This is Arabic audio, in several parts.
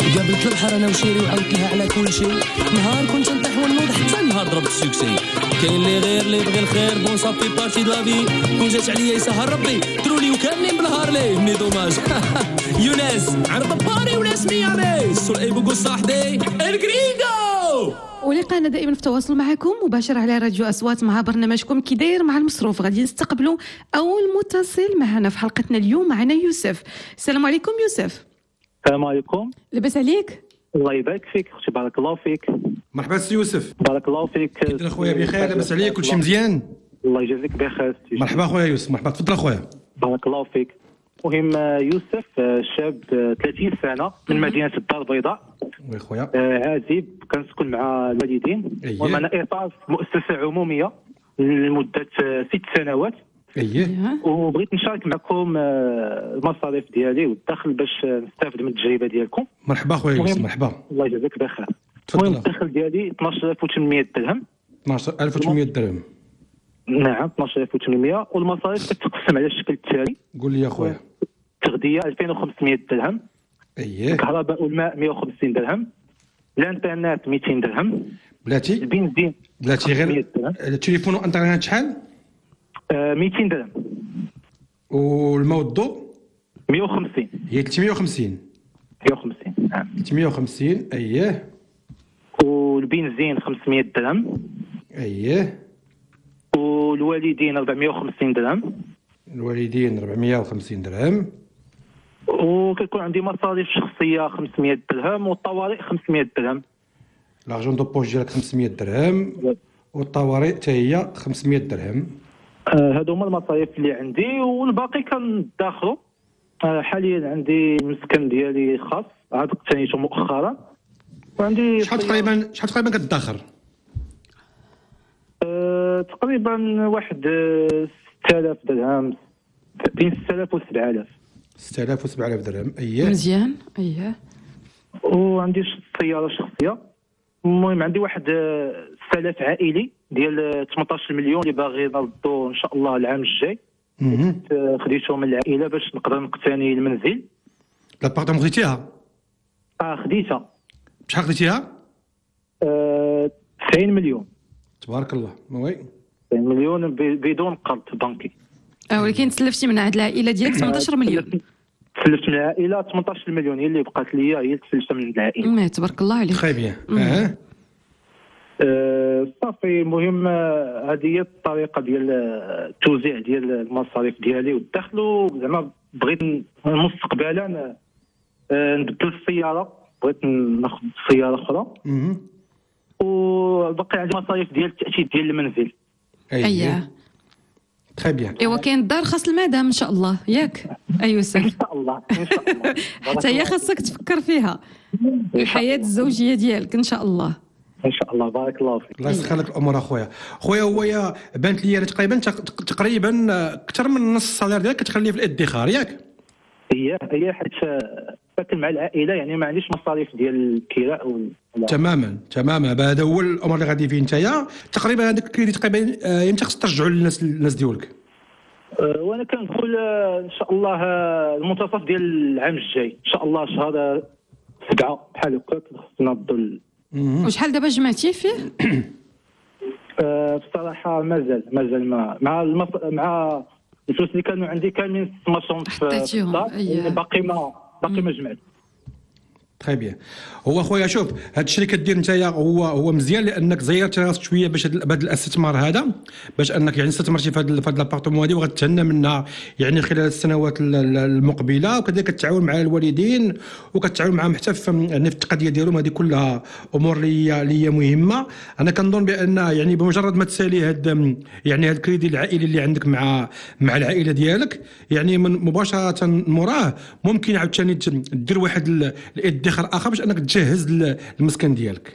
قابلت البحر انا وشيري وعاودت لها على كل شيء. نهار كنت نطيح ونوض حتى النهار ضربت السوكسي. كاين اللي غير اللي يبغي الخير بون صافي بارتي دو لافي. كون جات عليا يسهر ربي ترولي وكاملين بالنهار ليه مي دوماج. يونس عرض باري وناس ميامي سول بوكو صاحبي الجرينجو. ولقانا دائما في تواصل معكم مباشر على راديو أصوات مع برنامجكم كي داير مع المصروف. غادي نستقبلوا أول متصل معنا في حلقتنا اليوم. معنا يوسف. السلام عليكم يوسف. السلام عليكم. لاباس عليك؟ الله يبارك فيك اختي، بارك الله فيك. مرحبا سي يوسف. بارك الله فيك. كيف اخويا؟ بخير لاباس عليك؟ كلشي مزيان؟ الله يجازيك بخير. مرحبا اخويا يوسف. مرحبا تفضل اخويا. بارك الله فيك. المهم يوسف شاب 30 سنه من مدينه الدار البيضاء. وي خويا. عازب كنسكن مع الوالدين. وانا اطار في مؤسسه عموميه لمده 6 سنوات. وبغيت نشارك معكم المصاريف ديالي والدخل باش نستافد من التجربه ديالكم. مرحبا خويا يوسف. مرحبا. الله يجازيك بخير. المهم الدخل ديالي 12800 درهم. 12800 درهم. نعم 12800. والمصاريف كتقسم على الشكل التالي. قول لي يا خويا. التغذيه 2500 درهم. الكهرباء والماء 150 درهم. الانترنت 200 درهم. بلاتي البنزين بلاتي غير التليفون والانترنت شحال؟ 200 درهم. والماء والضوء 150. هي 350. 150 نعم 350. والبنزين 500 درهم. والوالدين 450 درهم. الوالدين 450 درهم. وكيكون عندي مصاريف شخصيه 500 درهم والطوارئ 500 درهم. لارجون دو بوش ديالك 500 درهم والطوارئ حتى هي 500 درهم. هادو هما المصاريف اللي عندي والباقي كندخرو. حاليا عندي المسكن ديالي خاص عاد اقتنيته مؤخرا. وعندي شحال تقريبا كتدخر؟ تقريبا واحد 6000 درهم بين 6000 و 7000. 6000 و 7000 درهم. مزيان. وعندي سياره شخصيه. المهم عندي واحد سلف عائلي ديال 18 مليون اللي باغي نردو ان شاء الله العام الجاي. خديته من العائله باش نقدر نقتني المنزل. لابارتمون خديتيها؟ خديتها. بشحال خديتيها؟ 90 مليون. تبارك الله. وي 90 مليون بدون قرض بنكي. ولكن تسلفتي من عند العائله ديالك 18 مليون. تسلفت من العائله 18 مليون هي اللي بقات لي، هي اللي تسلفتها من العائله. تبارك الله عليك. تري بيان. صافي. المهم هذه هي الطريقه ديال التوزيع ديال المصاريف ديالي والدخل. زعما بغيت مستقبلا نبدل السياره، بغيت ناخذ سياره اخرى. وباقي عندي مصاريف ديال التاكيد ديال المنزل. تري بيان. ايوا كاين الدار خاص المدام ان شاء الله ياك يوسف؟ ان شاء الله ان شاء الله. حتى هي خاصك تفكر فيها الحياه الزوجيه ديالك ان شاء الله. ان شاء الله. بارك الله فيك. الله يسخر لك الامور اخويا. هو بانت لي تقريبا اكثر من نص الصالير ديالك كتخليه في الادخار ياك؟ هي حيت ساكن مع العائله، يعني ما عنديش مصاريف ديال الكراء تماما. هذا هو الامر اللي غادي فيه نتايا. تقريبا هذاك الكريدي تقريبا امتى خصك ترجعوا للناس ديالك؟ وانا كندخل ان شاء الله المنتصف ديال العام الجاي ان شاء الله، شهر 7 بحال هكا خصنا نضل. وشحال دابا جمعتي فيه؟ بصراحه مازال مع الفلوس اللي كانوا عندي كاملين استثمرتهم في الدار. باقي ما جمعت. تري بيان. هو خويا شوف هاد الشيء اللي كدير نتايا هو مزيان لانك زيرت راسك شويه باش هذا الاستثمار هذا باش انك يعني استثمرتي في هاد لابارتمون هذه وغتهنى منها يعني خلال السنوات المقبله. وكذلك كتعاون مع الوالدين وكتعاون معهم حتى في يعني في التقضيه ديالهم. هذه كلها امور اللي هي مهمه. انا كنظن بان يعني بمجرد ما تسالي هاد يعني هاد الكريدي العائلي اللي عندك مع العائله ديالك يعني مباشره مراه ممكن عاوتاني دير واحد الادخار اخر باش انك تجهز المسكن ديالك.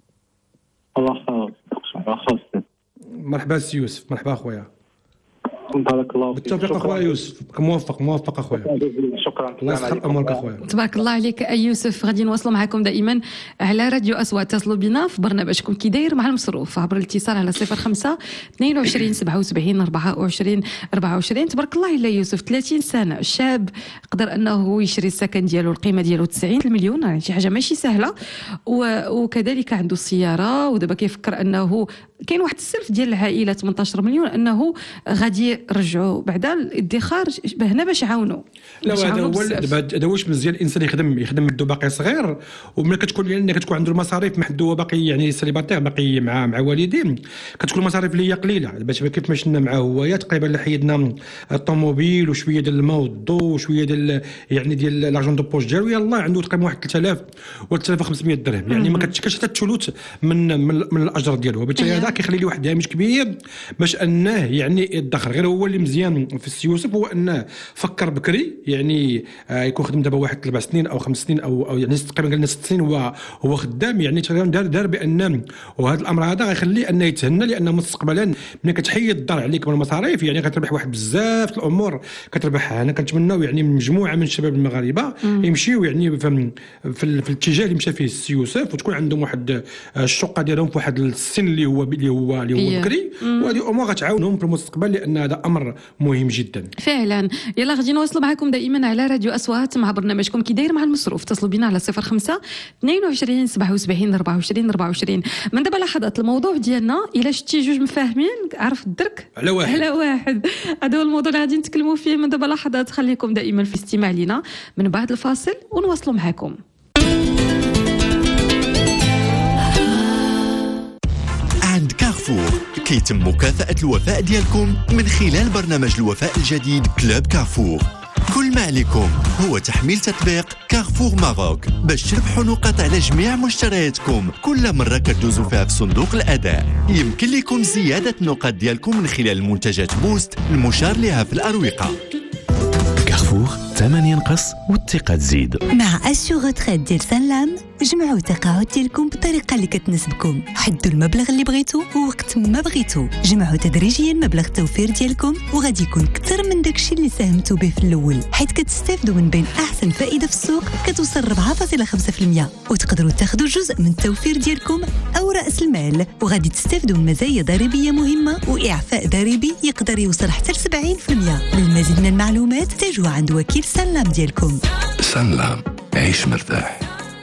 الله خاص. مرحبا سي يوسف. مرحبا خويا. عليكم بارك الله فيك. بالتوفيق اخويا يوسف، موفق اخويا. شكرا. الله يسخر امورك اخويا. تبارك الله عليك اي يوسف. غادي نواصلوا معكم دائما على راديو اصوات. اتصلوا بنا في برنامجكم كي داير مع المصروف عبر الاتصال على 05 22 77 24 24. تبارك الله الا يوسف 30 سنه شاب قدر انه يشري السكن ديالو القيمه ديالو 90 مليون، يعني شي حاجه ماشي سهله. وكذلك عنده السياره، ودابا كيفكر انه كاين واحد السلف ديال العائله 18 مليون انه غادي يرجعوا بعد الادخار هنا باش يعاونوا. لا هذا واش مزيان الانسان يخدم مدو باقي صغير، وملي كتكون يعني كتكون عنده المصاريف محدو باقي يعني سليباتير باقي مع والديه، كتكون المصاريف اللي هي قليله. باش كيف مشينا معاه هو تقريبا حيدنا الطوموبيل وشويه ديال الماء والضو وشويه ديال يعني ديال لارجون دو بوش ديالو، يلاه عنده تقريبا واحد 3000 ولا 3500 درهم، يعني ما كتشكلش حتى الثلث من الاجر ديالو. وبالتالي هذا كيخلي ليه واحد هامش كبير باش انه يعني يدخر. غير هو اللي مزيان في السي يوسف هو انه فكر بكري، يعني يكون خدم دابا واحد 4 سنين او 5 سنين او يعني تقريبا قلنا 6 سنين هو خدام، يعني دار بان وهذا الامر هذا غيخلي انه يتهنى، لان مستقبلا ملي كتحيد الدار عليك من المصاريف يعني كتربح واحد بزاف الامور كتربحها. انا كنتمناو يعني مجموعه من الشباب المغاربه يمشيو يعني في الاتجاه اللي مشى فيه السي يوسف، وتكون عندهم واحد الشقه ديالهم في واحد السن اللي هو بكري، وهذه امور غتعاونهم في المستقبل، لان هذا امر مهم جدا فعلا. يلا غادي نواصلوا معكم دائما على راديو اصوات مع برنامجكم كي داير مع المصروف. اتصلوا بنا على 05 22 77 24 24. من دابا لحظات الموضوع ديالنا الا شتي جوج مفاهمين عرف الدرك على واحد. هذا هو الموضوع اللي غادي نتكلموا فيه من دابا لحظات. خليكم دائما في استماع لنا من بعد الفاصل ونواصلوا معكم. عند كارفور كيتم مكافأة الوفاء ديالكم من خلال برنامج الوفاء الجديد كلوب كارفور. كل ما عليكم هو تحميل تطبيق كارفور ماروك باش تربحوا نقاط على جميع مشترياتكم كل مرة كدوزوا فيها في صندوق الأداء. يمكن لكم زيادة النقاط ديالكم من خلال منتجات بوست المشار لها في الأروقة. كارفور، الثمن ينقص والثقة تزيد. مع أشيو غوتريت ديال سلام جمعوا التقاعد ديالكم بالطريقة اللي كتناسبكم، حدوا المبلغ اللي بغيتو ووقت ما بغيتو، جمعوا تدريجيا مبلغ التوفير ديالكم وغادي يكون أكثر من داكشي اللي ساهمتوا به في الأول، حيث كتستافدوا من بين أحسن فائدة في السوق كتوصل 4.5%، وتقدروا تاخذوا جزء من التوفير ديالكم أو رأس المال، وغادي تستافدوا من مزايا ضريبية مهمة وإعفاء ضريبي يقدر يوصل حتى ل 70%. للمزيد من المعلومات تجوا عند وكيل سلام ديالكم. سلام، عيش مرتاح.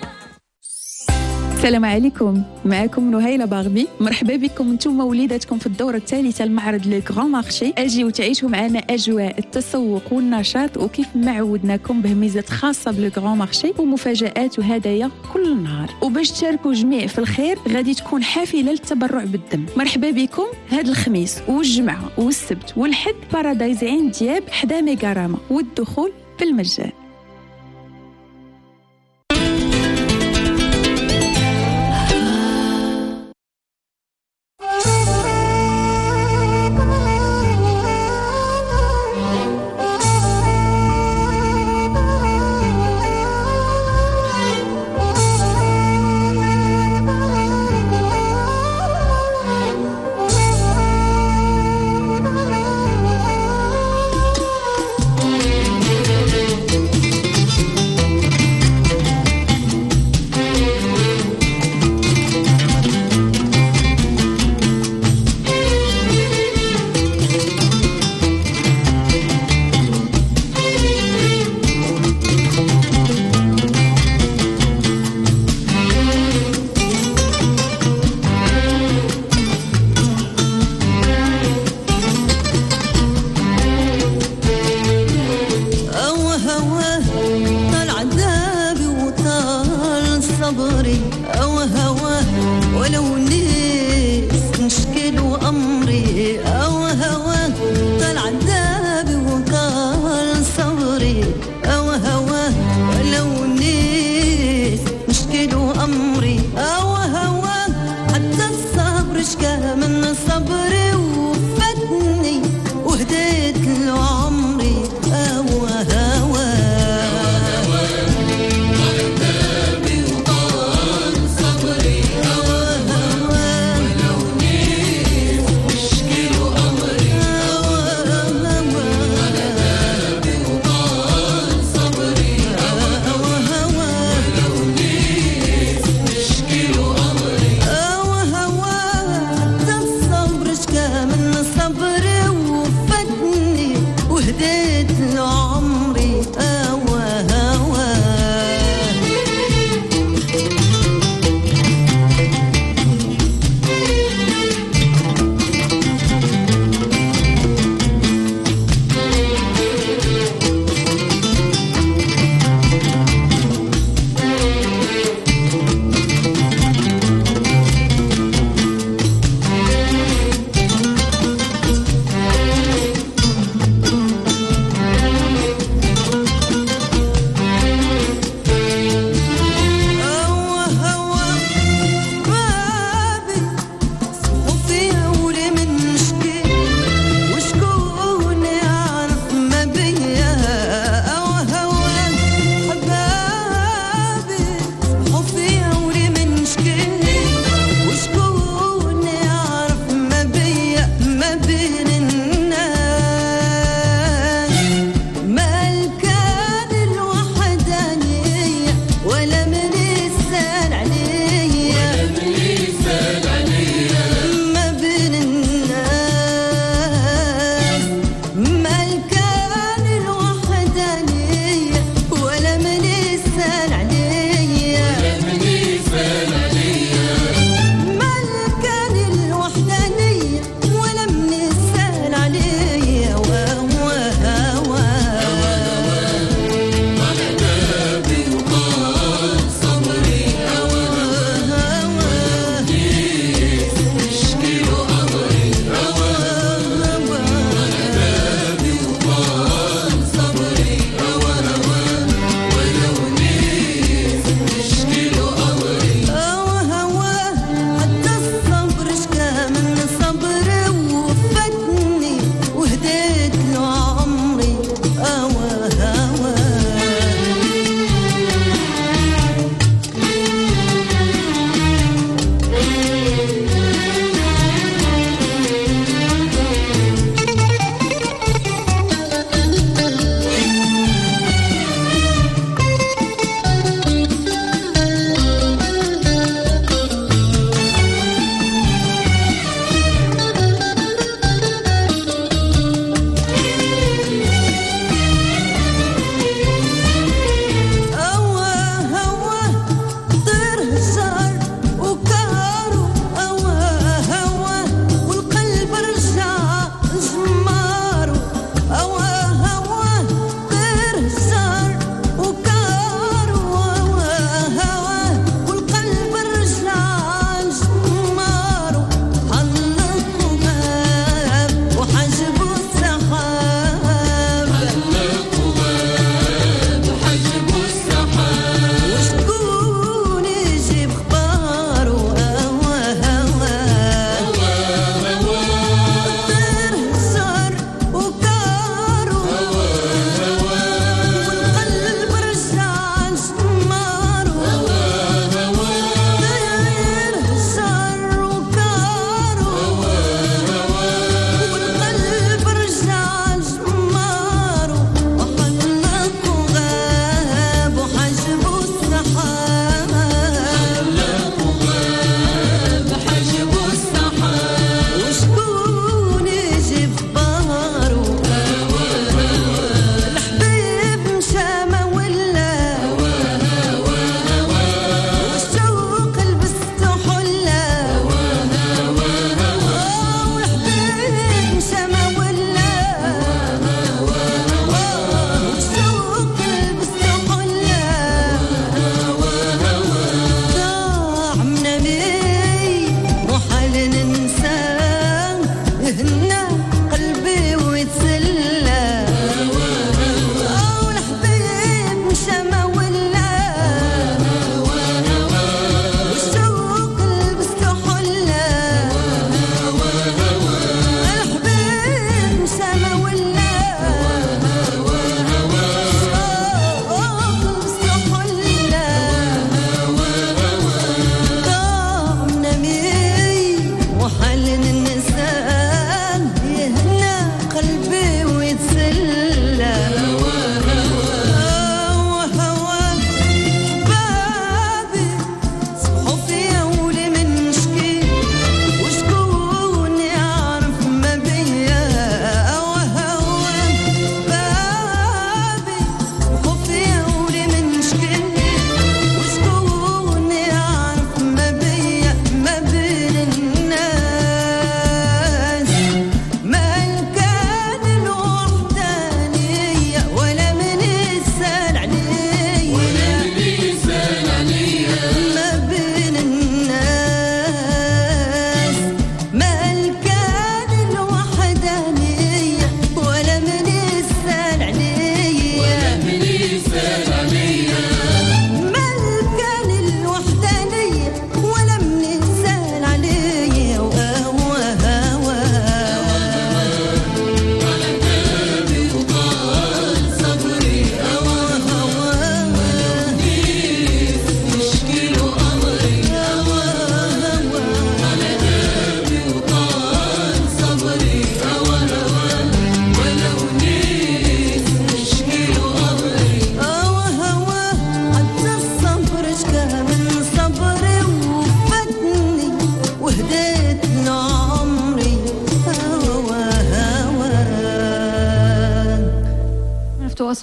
السلام عليكم، معكم نهيلة باغبي. مرحبا بكم انتم وليداتكم في الدورة الثالثة لمعرض لو غران مارشي. اجيو تعيشوا معنا اجواء التسوق والنشاط، وكيف ما عودناكم بميزات خاصة بلو غران مارشي ومفاجآت وهدايا كل نهار. وباش تشاركوا جميع في الخير غادي تكون حافلة للتبرع بالدم. مرحبا بكم هذا الخميس والجمعة والسبت والحد بارادايز عين دياب حدا ميغاراما، والدخول بالمجان.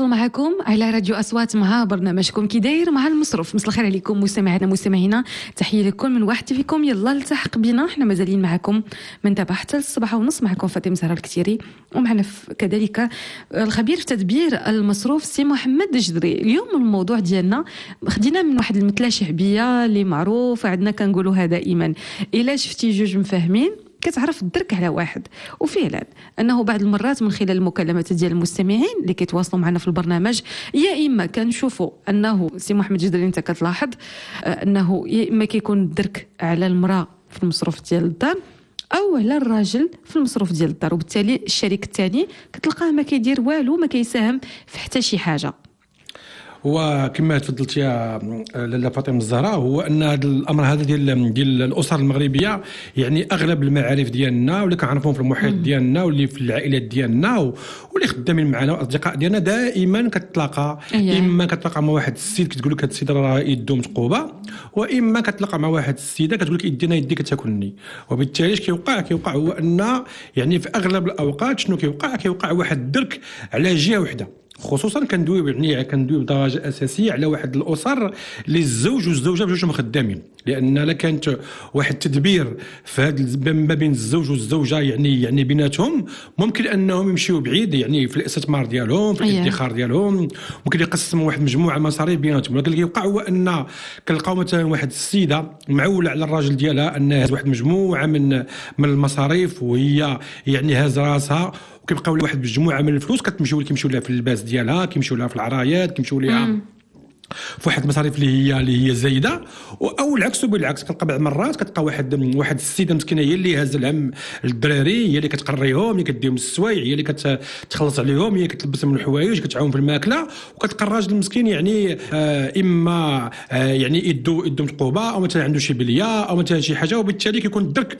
غنتواصلوا معكم على راديو أصوات مع برنامجكم كي داير مع المصروف. مساء الخير عليكم مستمعينا تحيه لكل من واحد فيكم. يلا التحق بنا، احنا مازالين معكم من دابا حتى الصباح ونص. معكم فاطمه زهراء الكتيري، ومعنا كذلك الخبير في تدبير المصروف سي محمد الجدري. اليوم الموضوع ديالنا خدينا من واحد المثله شعبيه اللي معروف عندنا كنقولوها دائما: الا شفتي جوج مفاهمين كتعرف الدرك على واحد. وفعلا انه بعض المرات من خلال المكالمات ديال المستمعين اللي كيتواصلوا معنا في البرنامج، يا اما كنشوفوا انه سي محمد جدري انت كتلاحظ انه يا اما كيكون الدرك على المراه في المصروف ديال الدار او على الراجل في المصروف ديال الدار، وبالتالي الشريك الثاني كتلقاه ما كيدير والو، ما كيساهم في حتى شي حاجه. وكما تفضلت يا لاله فاطمه الزهراء، هو ان هذا الامر هذا ديال الاسر المغربيه، يعني اغلب المعارف ديالنا واللي كنعرفوهم في المحيط ديالنا واللي في العائلات ديالنا واللي خدامين معنا والاصدقاء ديالنا دائما كتلاقى اما كتلاقى مع واحد السيد كتقول لك هذا السيد راه يدو متقوبه، واما كتلاقى مع واحد السيده كتقول لك يدينا يديك كتاكلني. وبالتالي اش كيوقع هو ان يعني في اغلب الاوقات شنو كيوقع واحد الدرك على جهه وحده، خصوصا كندوي بدرجه اساسيه على واحد الاسر اللي الزوج والزوجه بجوجهم خدامين، لان لا كانت واحد التدبير في هذا ما بين الزوج والزوجه يعني بيناتهم، ممكن انهم يمشيو بعيد يعني في الاستثمار ديالهم، في الادخار ديالهم، ممكن يقسموا واحد مجموعه مصاريف بيناتهم. ولكن اللي كيوقع هو ان كنلقاو مثلا واحد السيده معوله على الراجل ديالها انها واحد مجموعه من المصاريف، وهي يعني هاز راسها، وكيبقاو لها واحد مجموعه من الفلوس كيمشيو لها في اللباس ديالها، كيمشيو لها في العرايات، كيمشيو لها في واحد المصاريف اللي هي زايده. او العكس بالعكس، كتلقى بعض المرات كتلقى واحد السيده مسكينه هي اللي هاز الهم الدراري، هي اللي كتقريهم، اللي كديهم السوايع، هي اللي كتخلص عليهم، هي كتلبسهم الحوايج، كتعاون في الماكله. وكتلقى الراجل المسكين يعني اما يعني يدو متقوبه، او مثلا عنده شي بليه، او مثلا شي حاجه، وبالتالي كيكون الدرك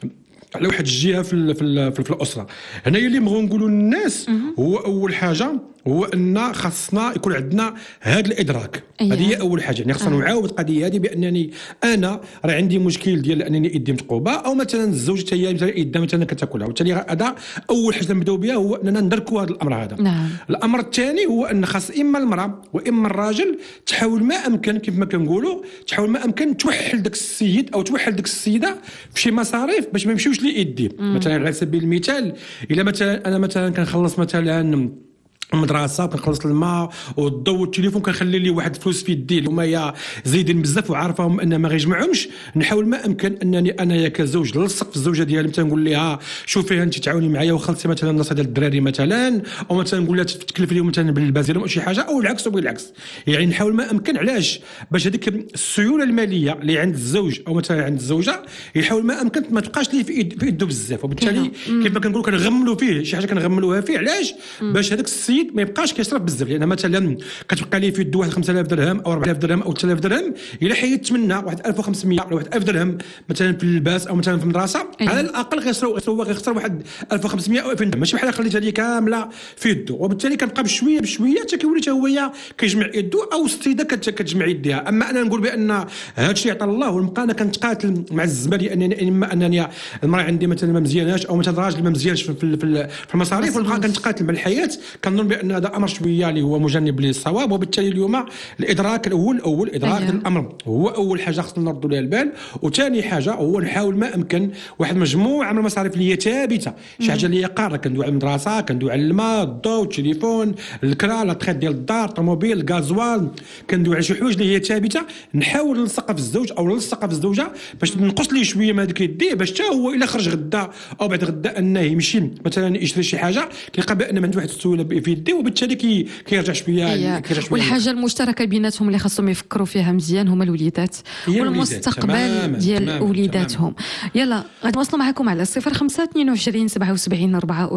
على واحد الجهه في الاسره. هنا اللي بغاو نقولوا للناس هو اول حاجه هو ان خاصنا يكون عندنا هذا الادراك. هذه هي اول حاجه، يعني خاصنا نوعاو بالقضيه هذه بانني انا راه عندي مشكل ديال انني يدي متقوبه، او مثلا الزوج حتى هي يدها مثلا كتاكلها. وبالتالي هذا اول حاجه نبداو بها، هو اننا ندركوا هذا الامر هذا. الامر الثاني هو ان خاص اما المراه واما الراجل تحاول ما امكن، كيف ما كنقولوا، تحاول ما امكن توحل داك السيد او توحل داك السيده في شي مصاريف باش ما يمشيوش ليدي. مثلا على سبيل المثال، الا مثلا انا مثلا كنخلص مثلا المدرسه، كنخلص الماء والضوء والتليفون، كنخلي لي واحد الفلوس في يدي هما يا زايدين بزاف وعارفهم ان ما غيجمعهمش، نحاول ما امكن انني انا كزوج نلصق في الزوجه ديالي، مثلا نقول لها شوفي انت تعاوني معايا وخلصي مثلا النص ديال الدراري مثلا، او مثلا نقول لها تكلف لهم مثلا باللباس ديالهم او شي حاجه، او العكس وبالعكس. يعني نحاول ما امكن، علاش؟ باش هذيك السيوله الماليه اللي عند الزوج او مثلا عند الزوجه يحاول ما امكن ما تبقاش ليه في يده بزاف. وبالتالي كيف ما كنقولوا كنغملوا فيه شي حاجه، كنغملوها فيه. علاش؟ باش هذاك السيد ما يبقاش كيصرف بزاف. لان مثلا كتبقى ليه في يده واحد 5000 درهم او 4000 درهم او 3000 درهم، الا حيدت منها واحد 1500 ولا واحد 1000 درهم مثلا في اللباس او مثلا في المدرسه، على الاقل غيخسر واحد 1500 او 2000 درهم، ماشي بحال خليتها ليه كامله في يده. وبالتالي كنبقى بشويه حتى كيولي حتى هو كيجمع يده، او السيده كتجمع يديها. اما انا نقول بان هذا الشيء عطى الله، ونبقى انا كنتقاتل مع الزمان لانني اما انني المراه عندي مثلا ما مزياناش، او مثلا الراجل ما مزيانش في المصاريف، ونبقى كنتقاتل مع الحياه. كنظن بان هذا امر شويه اللي هو مجنب للصواب. وبالتالي اليوم الادراك الاول ادراك الامر هو اول حاجه خصنا نردوا لها البال. وثاني حاجه هو نحاول ما امكن واحد مجموعه من المصاريف اللي هي ثابته، شي حاجه اللي هي قاره، كندوي على المدرسه، كندوي على الماء، الضوء، التليفون، الكرا، لا ديال الدار، الطوموبيل، الغازوال، كندوي على شي حوايج اللي هي ثابته، نحاول نلصقها في الزوج او نلصقها في الزوجه باش ننقص ليه شويه من هذيك يديه، باش حتى هو الا خرج غدا او بعد غدا انه يمشي مثلا يشري شي حاجه، كيلقى بان ما عنده واحد السهوله في يديه، وبالتالي كيرجع شويه. والحاجه المشتركه بيناتهم اللي خاصهم يفكروا فيها مزيان هما الوليدات والمستقبل ديال وليداتهم. يلا غنواصلوا معكم على 05 22 77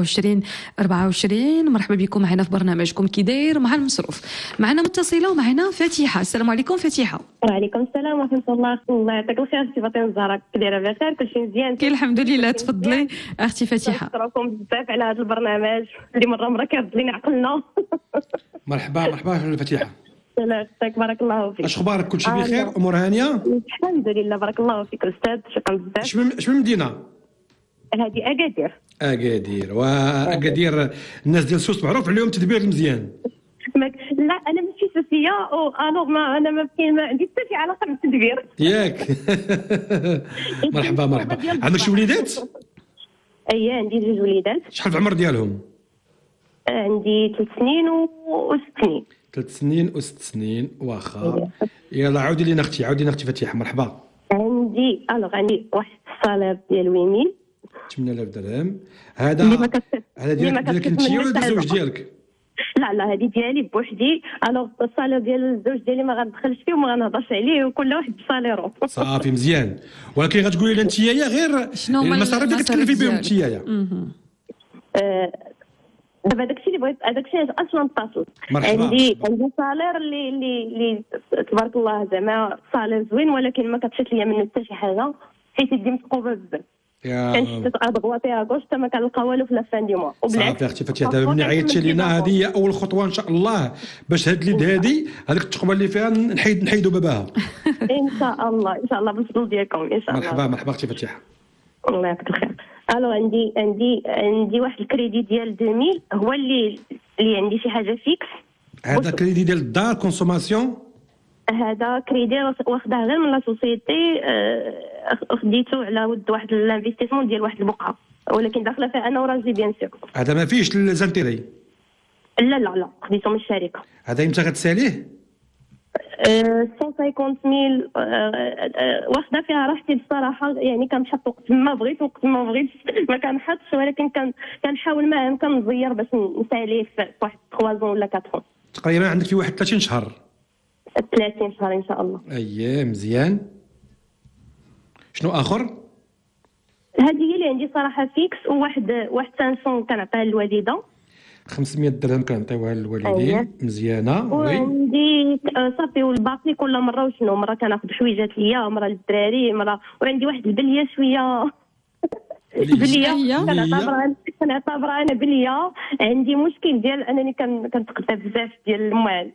24. مرحبا بكم معنا في برنامجكم كي داير مع المصروف. معنا متصله ومعنا فاتحه. السلام عليكم فاتحه. وعليكم السلام ورحمه الله. الله يعطيك الخير سي فاطمه الزهراء، كي دايره بخير؟ كلشي مزيان؟ الحمد لله. تفضلي اختي فاتحه. نشكركم بزاف على هذا البرنامج اللي مره كيرد لينا عقلنا. مرحبا فاتحه. لا بارك الله فيك. اش اخبارك؟ كلشي بخير؟ امور هانيه؟ الحمد لله بارك الله فيك الاستاذ، شكرا بزاف. اش من مدينه؟ هذه اكادير. واكادير الناس ديال سوس معروف عليهم تدبير المزيان. لا انا ماشي سوسيه او الوغ ما انا ما عندي حتى شي علاقه بالتدبير ياك. مرحبا. عندك شي وليدات؟ اي عندي 2 وليدات. شحال في العمر ديالهم؟ عندي 3 سنين و6 سنين. 3 سنين و6 سنين. واخا يلا عاودي لينا اختي فتيحه. مرحبا. عندي واحد الصالير ديال 8000 درهم. هذا ديالك انت ولا الزوج ديالك؟ لا هذه ديالي بوحدي. الوغ الصالير ديال الزوج ديالي ما غندخلش فيه وما غنهضرش عليه وكل واحد بصاليرو. صافي مزيان. ولكن غتقولي لنا نتيايا غير المصاريف اللي كتكلفي بهم نتيايا. دابا داكشي اللي بغيت داكشي اصلا اتصل. عندي صالير اللي تبارك الله زعما صالير زوين ولكن ما كتشات ليا منه حتى شي حاجه حيت يدي مثقوبه بزاف. كنت ادغواتيها كوش حتى ما كنلقى والو في لافان دي موا. صافي اختي فتيحه دابا ملي عيطتي لينا هذه هي اول خطوه ان شاء الله باش هاد اليد هذه هذيك التقبه اللي فيها نحيدوا باباها. ان شاء الله بالفضل ديالكم ان شاء الله. مرحبا اختي فتيحه. الله يعطيك الخير. الو عندي واحد الكريدي ديال 2000 هو اللي عندي شي حاجه فيكس. هذا كريدي ديال الدار كونسوماسيون؟ هذا كريدي واخداه غير من لا سوسيتي. خديته على ود واحد الانفستيسمون ديال واحد البقعه ولكن داخله فيها انا وراجلي بيان سور. هذا ما فيهش الزانتيري؟ لا خديته من الشركه. هذا امتى غتساليه؟ 150,000. واخده فيها راحتي بصراحه يعني كنحط وقت ما بغيت وقت ما بغيتش ما كنحطش ولكن كنحاول ما امكن نزير باش نساليه في واحد 3 ولا 4. تقريبا عندك في واحد 30 شهر. 30 شهر ان شاء الله. اييه مزيان. شنو اخر؟ هذه هي اللي عندي صراحه فيكس وواحد سامسونج كنعطيها للوالده. 500 درهم كنعطيوها للوالدين. مزيانه. وعندي صافي والباقي كل مره وشنو مره كناخذ حويجات ليا مره للدراري مره. وعندي واحد البليه شويه بليه كنعتبرها انا بليه. عندي مشكل ديال انني كنتقدا بزاف ديال المال.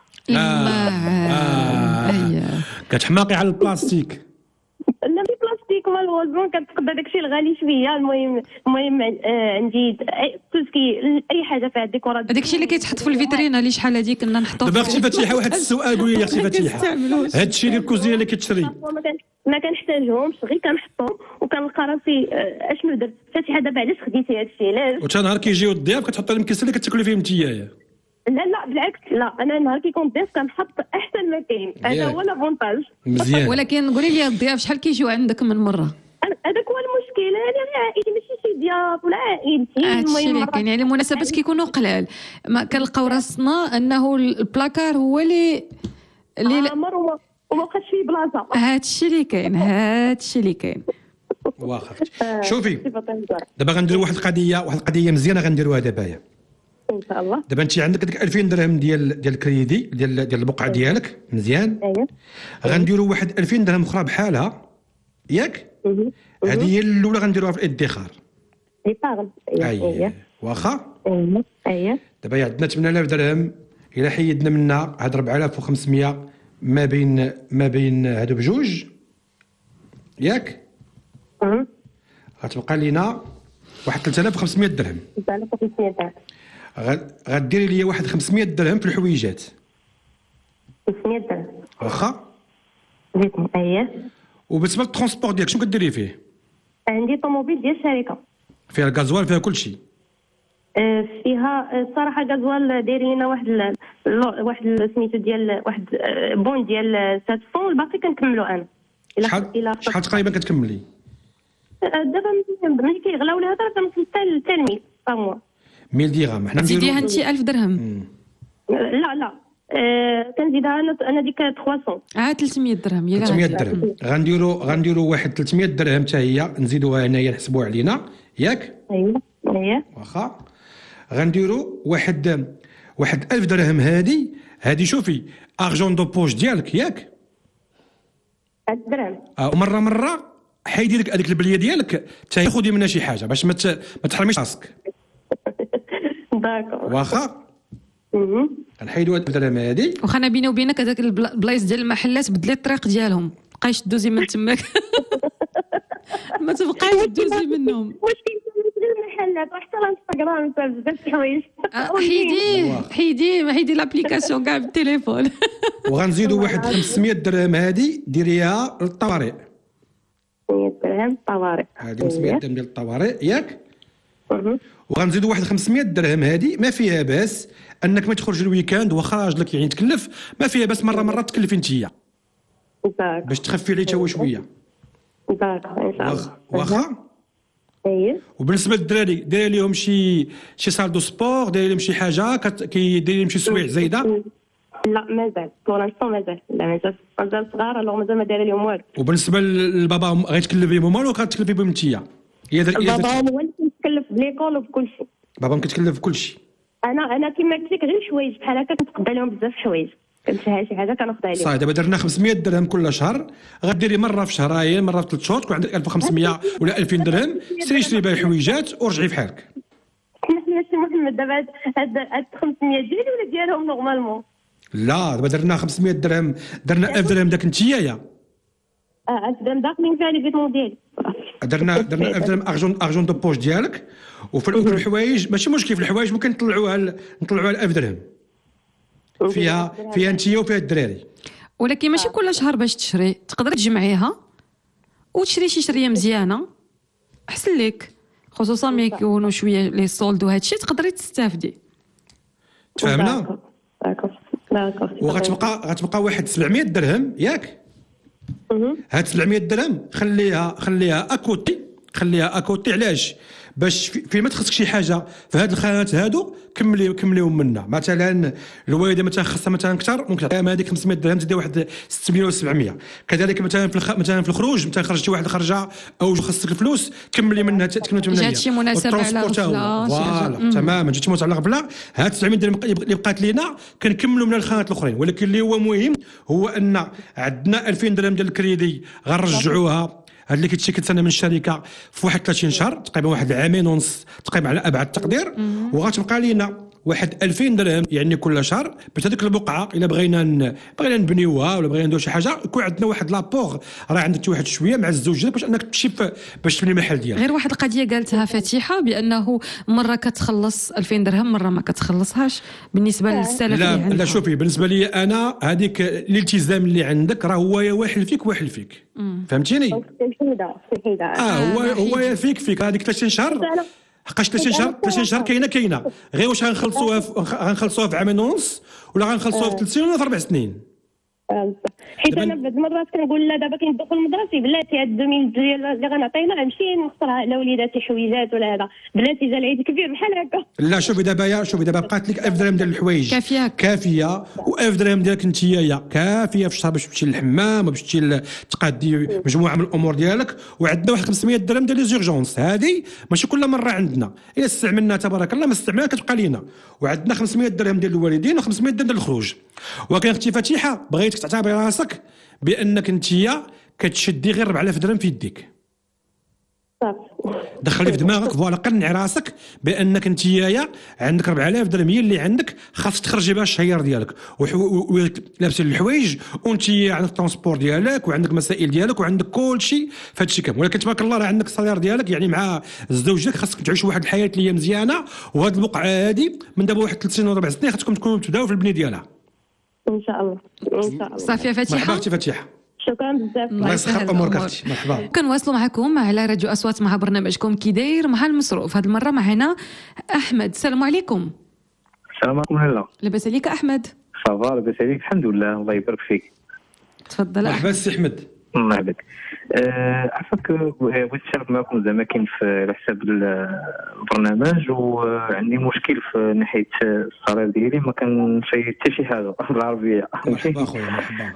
كتحماقي على البلاستيك. لا في بلاستيك مالوزمون كتقدا داكشي الغالي شويه. المهم عندي توسكي اي حاجه فيها ديكورات. داكشي اللي كيتحط في الفيترينا اللي شحال هذيك كنا نحطوه. دابا اختي فتيحه واحد السؤال قولي لي اختي فتيحه هادشي ديال الكوزينه اللي كتشري ما كنحتاجهمش غير كنحطهم وكنلقى راسي اشنو درت. فتيحه دابا علاش خديتي هادشي علاش؟ وتا نهار كيجيو الضياف كتحط لهم كيس اللي كتاكلوا فيهم نتيايا. لا بالعكس لا انا نهار كيكون الضيف كنحط احسن ما كاين. هذا هو لافونتاج. مزيان. ولكن قولي لي الضياف شحال كيجيو عندك من مره؟ هذاك هو المشكل. انا عائلتي ماشي شي ضياف ولا عائلتي. المهم كاين يعني المناسبات كيكونوا قلال ما كنلقاو راسنا انه البلاكار هو اللي وما بقاش فيه بلاصه. هادشي اللي كاين. واخا شوفي دابا غنديروا واحد القضيه مزيانه غنديروها دابا ان شاء الله. دابا انت عندك ديك 2000 درهم ديال الكريدي ديال البقعه ديالك مزيان. اييه غنديروا واحد 2000 درهم اخرى بحالها ياك. هذه هي الاولى غنديروها في الادخار. اييه واخا. اييه دابا عندنا 8000 درهم الا حيدنا منها هاد 4500 ما بين هادو بجوج ياك. غتبقى لينا واحد 3500 درهم. 3500 درهم. غديري لي واحد 500 درهم في الحويجات. 500 درهم واخا. اييه. وبالنسبه للترونسبور ديالك شنو كديري فيه؟ عندي طوموبيل ديال الشركه فيها الغازوال فيها كلشي. فيها الصراحه غازوال دايرين واحد سميتو ديال واحد بون ديال 700 الباقي كنكملوا انا. شحال تقريبا كتكملي؟ دابا ملي كيغلاو لها دابا كنوصل حتى 1000 فموا 1000 درهم. حنا زيديها انت 1000 درهم. لا كنزيدها انا ديك 300. 300 درهم. 300 درهم غنديروا واحد 300 درهم حتى هي نزيدوها هنايا نحسبوها علينا ياك. اييه واخا. غنديروا واحد 1000 درهم. هذه شوفي ارجون دو بوش ديالك ياك. 1000 درهم. مره حيدي لك هذيك البليه ديالك حتى خذي منها شي حاجه باش ما تحرميش راسك. داكور واخا. غنحيدوا هاد الدرهم هادي. وخانا بيني وبينك هذاك البلايص ديال المحلات بدلي الطريق ديالهم بقايش دوزي من تماك. ما تبقايش دوزي منهم. واش كاين المحل نعطيو حتى الانستغرام بزاف الحوايج. حيدي لابليكاسيون كاع بالتليفون. وغنزيدوا واحد 500 درهم هذه ديريها للطوارئ. 500 درهم طوارئ. هذه 500 درهم ديال الطوارئ ياك. وغنزيدوا واحد 500 درهم هذه ما فيها باس انك ما تخرج الويكاند واخا راجلك يعني تكلف، ما فيها باس مره تكلفي انتيا باش تخفي عليه حتى هو شويه. واخا. وبالنسبه للدراري داير لهم شي سال دو سبور، داير لهم شي حاجه كيدير لهم شي سويع زايده؟ لا مازال بور لانستون مازال صغار الوغ مازال ما داير لهم والو. وبالنسبه للبابا غيتكلف بهم هما ولا كتكلفي بهم انتيا؟ بابا هو اللي كيتكلف بليكول وبكل شيء. بابا كيتكلف بكل شيء. انا كيما قلت لك غير شويش بحال هكا كنتقضى لهم بزاف الحوايج، كنشها شي حاجه كناخذها عليهم. صافي دابا درنا 500 درهم كل شهر، غديري مره في شهرين مره في 3 شهور تكون عندك 1500 ولا 2000 درهم، شري بها الحويجات ورجعي في حالك. حنا سي محمد دابا هاد 500 ديالي ولا ديالهم نورمالمون؟ لا دابا درنا 500 درهم، درنا 1000 درهم داك انتيا يا 1000 درهم داخلين فيها لي فيتمون ديالي. درنا 1000 درهم ارجون دو بوش ديالك. وفي الحوايج ماشي مشكل، في الحوايج ممكن نطلعوها 1000 درهم فيها انتيا وفيها الدراري. ولكن ماشي كل شهر باش تشري، تقدر تجمعيها وتشري شي شريه مزيانه احسن لك، خصوصا ملي يكونوا شويه لي سولد وهادشي تقدري تستافدي. تفهمنا؟ وغتبقى واحد 700 درهم ياك. هاد 700 درهم خليها اكوتي علاش؟ باش في ما تخصك شي حاجه في هاد الخانات هادو كمليهم منا. مثلا الوالده مثلا خاصها مثلا اكثر ممكن تعطيها هذيك 500 درهم تدي واحد 600 ولا 700. كذلك مثلا في الخروج مثلا خرجتي واحد الخرجه او خاصك الفلوس كملي منها تكملت منها. جات شي مناسبه على غفله فوالا تماما جات متعلقه بلا هاد 700 درهم اللي بقات لينا كنكملوا من الخانات الاخرين. ولكن اللي هو مهم هو ان عندنا 2000 درهم ديال الكريدي غنرجعوها هاد اللي كيتسنى من الشركه في واحد 30 شهر تقريبا واحد عامين ونص تقريبا على ابعد التقدير. وغتبقى لينا واحد 2000 درهم يعني كل شهر باش هذيك البقعه الا بغينا نبنيوها ولا بغينا نديرو شي حاجه يكون عندنا واحد لابور راه عندك واحد شويه مع الزوج ديالك باش انك تمشي باش تبني المحل ديالك. غير واحد القضيه قالتها فاتحه بانه مره كتخلص 2000 درهم مره ما كتخلصها بالنسبه للسلف. لا شوفي بالنسبه لي انا هذيك الالتزام اللي عندك راه هو يا واحد فيك فهمتيني؟ هو يا فيك هذيك 30 شهر حقاش 30 شهر كاينه غير واش غنخلصوها في عامين ونص ولا غنخلصوها في 3 سنين ولا في 4 سنين. حيت انا بعض المرات كنقول لا دابا كيبداو في المدرسه بلاتي هاد 2000 ديال اللي غنعطينا نمشي نختار على وليداتي حويجات ولا هذا بلاتي جا العيد كبير بحال هكا. لا شوفي دابا بقات لك 1000 درهم ديال الحوايج كافيه و1000 درهم ديالك انتيا كافيه في الشهر باش تمشي للحمام وباش تمشي تقادي مجموعه من الامور ديالك. وعندنا واحد 500 درهم ديال لي زورجونس هذه ماشي كل مره عندنا الا استعملنا تبارك الله ما استعملنا كتبقى لينا. وعندنا 500 درهم ديال الوالدين و500 درهم ديال الخروج. ولكن اختي فاتحه بغيتك تعتبري راسك بانك انتيا كتشدي غير 4000 درهم في يديك. دخلي في دماغك فوالا قنعي راسك بانك انتيا عندك 4000 درهم هي اللي عندك خاصك تخرجي بها الشهير ديالك لابسه الحوايج وانتي عندك الترونسبور ديالك وعندك مسائل ديالك وعندك كل شيء فهاد الشيء كامل. ولكن تبارك الله راه عندك الصالير ديالك يعني مع الزوج ديالك خاصك تعيش واحد الحياه اللي هي مزيانه. وهاد البقعه هادي من دابا واحد 3 سنين ولا 4 سنين خاصكم تكونوا تبداو في البني ديالها ان شاء الله. صافي فاتحه. مرحبا اختي فاتحه. شكرا بزاف. الله يسخر امورك اختي. مرحبا. كنواصلوا معكم على راديو اصوات مع برنامجكم كي داير مع المصروف. هذه المره معنا احمد. السلام عليكم. السلام عليكم. هلا لاباس عليك احمد؟ صافا لاباس عليك الحمد لله الله يبارك فيك. تفضل. مرحبا سي احمد. مرحبا بك. عفاك بغيت نشارك معكم زعما كاين على حساب البرنامج وعندي مشكل في ناحيه الصالير ديالي ما كنشي حتى شي حاجه بالعربيه. مرحبا اخويا مرحبا.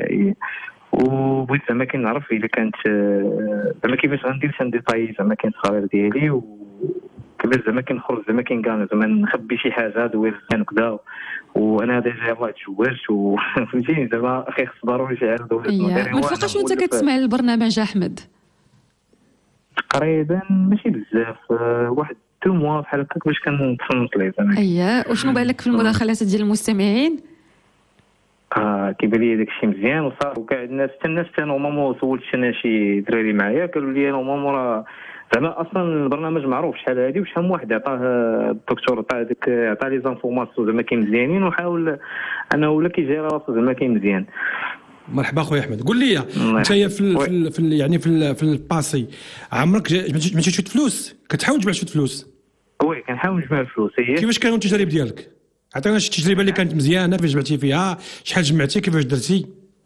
وبغيت زعما كنعرف الا كانت زعما كيفاش غندير سانديطاي زعما كاين الصالير ديالي وكيفاش زعما كنخرج زعما كنكان زعما نخبي شي حاجه دوير كذا. وانا ديجا يلاه تزوجت وفهمتيني زعما اخي خص ضروري شي حاجه دوير. ما تفرقش وانت كتسمع البرنامج احمد؟ تقريبا ماشي بزاف واحد 2 موا بحال هكاك باش كنتصنت ليه زعما. وشنو بالك في المداخلات ديال المستمعين؟ كيبان لي داكشي مزيان وصار وكاع الناس حتى الناس نورمالمون سولت شي دراري معايا قالوا لي نورمالمون راه زعما اصلا البرنامج معروف شحال هادي وشحال من واحد عطاه الدكتور عطاه لي زانفورماسيون زعما كاين مزيانين وحاول انه ولا كيجي راسو زعما كاين مزيان. مرحبا خويا احمد، قول لي انت في يعني في الباسي عمرك ما شفت فلوس؟ كتحاول تجمع شويه فلوس؟ وي كنحاول نجمع الفلوس. هي كيفاش كانوا التجارب ديالك؟ عطينا شي تجربه اللي كانت مزيانه فاش جمعتي فيها، شحال جمعتي كيفاش درتي؟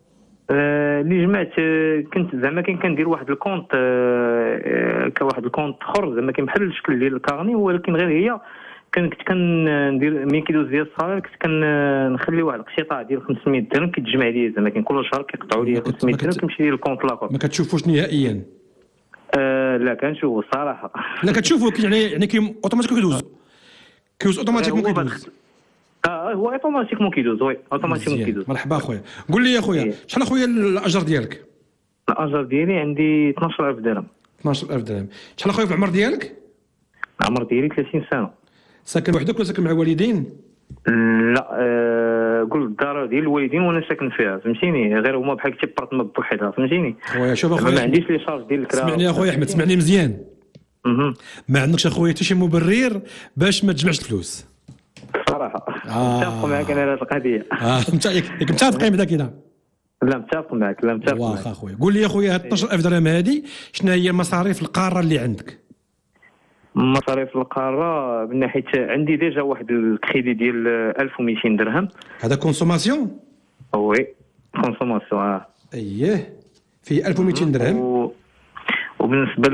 اللي جمعت كنت زعما كندير واحد الكونط كواحد الكونط اخر زعما كاين بحال الشكل ديال الكارني ولكن غير هي كنت كندير ملي كيدوز ديال الصالير كنت كنخلي واحد القسيطه ديال 500 درهم كتجمع لي زعما كاين كل شهر كيقطعوا لي 500 درهم كنمشي لي الكونط لاكور. ما كتشوفوش نهائيا؟ لا كنشوفو الصراحه. لا كتشوفو يعني كي اوتوماتيك كيدوز اوتوماتيكمون كيدوز. هو اوتوماتيكمون كيدوز. وي اوتوماتيكمون كيدوز. مرحبا اخويا، قول لي يا خويا شحال اخويا الاجر ديالك؟ الاجر ديالي عندي 12000 درهم. 12000 درهم. شحال اخويا في العمر ديالك؟ العمر ديالي 30 سنه. ساكن وحدك ولا ساكن مع الوالدين؟ لا قول الدار ديال الوالدين وانا ساكن فيها فهمتيني، غير هما بحال كتي بارتما بوحدها فهمتيني. خويا شوف اخويا ما عنديش لي شارج ديال الكرا. سمعني يا خويا احمد، سمعني مزيان. ما عندكش اخويا حتى شي مبرر باش ما تجمعش الفلوس صراحه. متفق معك انا على هذه القضيه. انت متفقين بدا كده؟ لا متفق معك. لا متفق معك. واخا اخويا قول لي يا خويا 12000 درهم هذه شنو هي مصاريف القاره اللي عندك؟ مصاريف القاره من ناحيه عندي ديجا واحد الكريدي ديال 1200 درهم. هذا كونسوماسيون؟ وي كونسوماسيون. اييه فيه 1200 درهم. وبالنسبه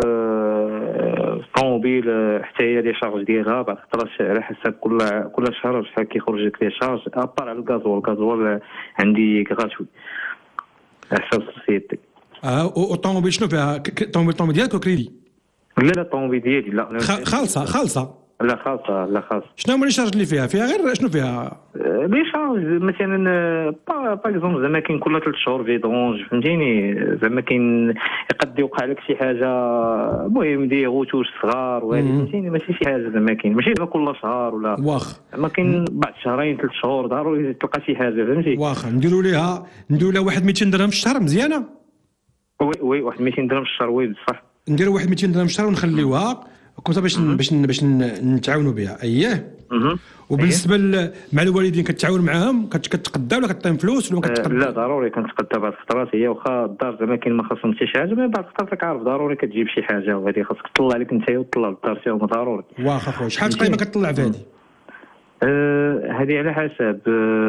للطوموبيل حتى هي لي شارج ديالها بعد خطرات على حسب كل شهر شحال كيخرج لك لي شارج ابار على الغازوال عندي غراتوي على حسب السوسيتي. والطوموبيل شنو فيها؟ الطوموبيل ديالك ولا كريدي؟ لا الطوموبيل ديالي لا خالصه. لا خاصة. شنو هما لي شارج اللي فيها غير شنو فيها؟ لي شارج مثلا با اكزومبل زعما كاين كل 3 شهور فيدونج فهمتيني، زعما كاين يقد يوقع لك شي حاجه المهم دي غوتوش صغار وهذه فهمتيني، ماشي شي حاجه زعما كاين ماشي كل شهر ولا واخ زعما كاين بعد شهرين 3 شهور ضروري تلقى شي حاجه فهمتي. واخ نديروا لها واحد 200 درهم في الشهر مزيانه. وي واحد 200 درهم في الشهر وي بصح نديروا واحد 200 درهم في الشهر ونخليوها كومسا باش نتعاونوا بها. اييه. وبالنسبه مع الوالدين كتعاون معاهم كتقدا ولا كتعطيهم فلوس ولا كتقدا؟ لا ضروري كنتقدا بعض الفترات هي واخا الدار زعما كاين ما خاصهم حتى شي حاجه، مي بعض الفترات راك عارف ضروري كتجيب شي حاجه وهذه خاصك تطلع لك انت وتطلع للدار حتى هما ضروري. واخا خويا شحال تقريبا كتطلع في هذه؟ هذه على حسب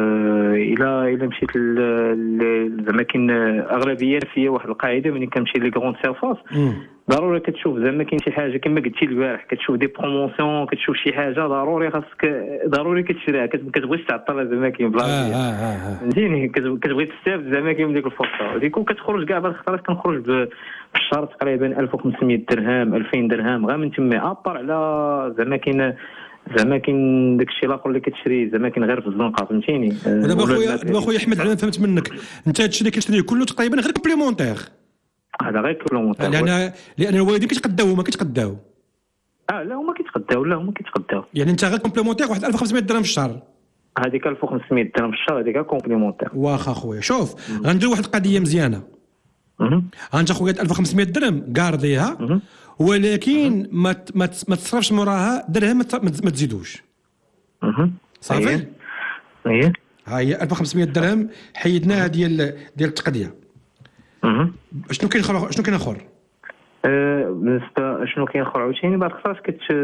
الى مشيت زعما كاين اغلبيه فيها واحد القاعده ملي كنمشي لي كغون سيرفاس ضروري كتشوف زعما كاين شي حاجه كما قلتي البارح كتشوف دي بروموسيون كتشوف شي حاجه ضروري خاصك ضروري كتشريها كتبغيش تعطلها زعما كاين بلاصه فهمتيني كتبغي تستافد زعما كاين من ديك الفرصه ديك كتخرج كاع بعض الخطرات كنخرج بالشهر تقريبا 1500 درهم 2000 درهم غير من تما ابار على زعما كاين داكشي الاخر اللي كتشري زعما كاين غير في الزنقه فهمتيني. دابا خويا احمد على فهمت منك انت هادشي اللي كتشري كله تقريبا غير كومبليمونتير. هذا غير كومبليمونتير لان الوالدين كيتقداو ما كيتقداو. لا هما كيتقداو يعني انت غير كومبليمونتير واحد 1500 درهم في الشهر. هذيك 1500 درهم في الشهر هذيك كومبليمونتير. واخا خويا شوف غندير واحد القضيه مزيانه. انت خويا 1500 درهم كارديها ولكن ما تصرفش موراها درهم ما تزيدوش. صافي. اييه ها هي 1500 درهم حيدناها ديال التقديه. شنو كاين اخر؟ بالنسبه شنو كاين اخر عاوتاني بعد خصك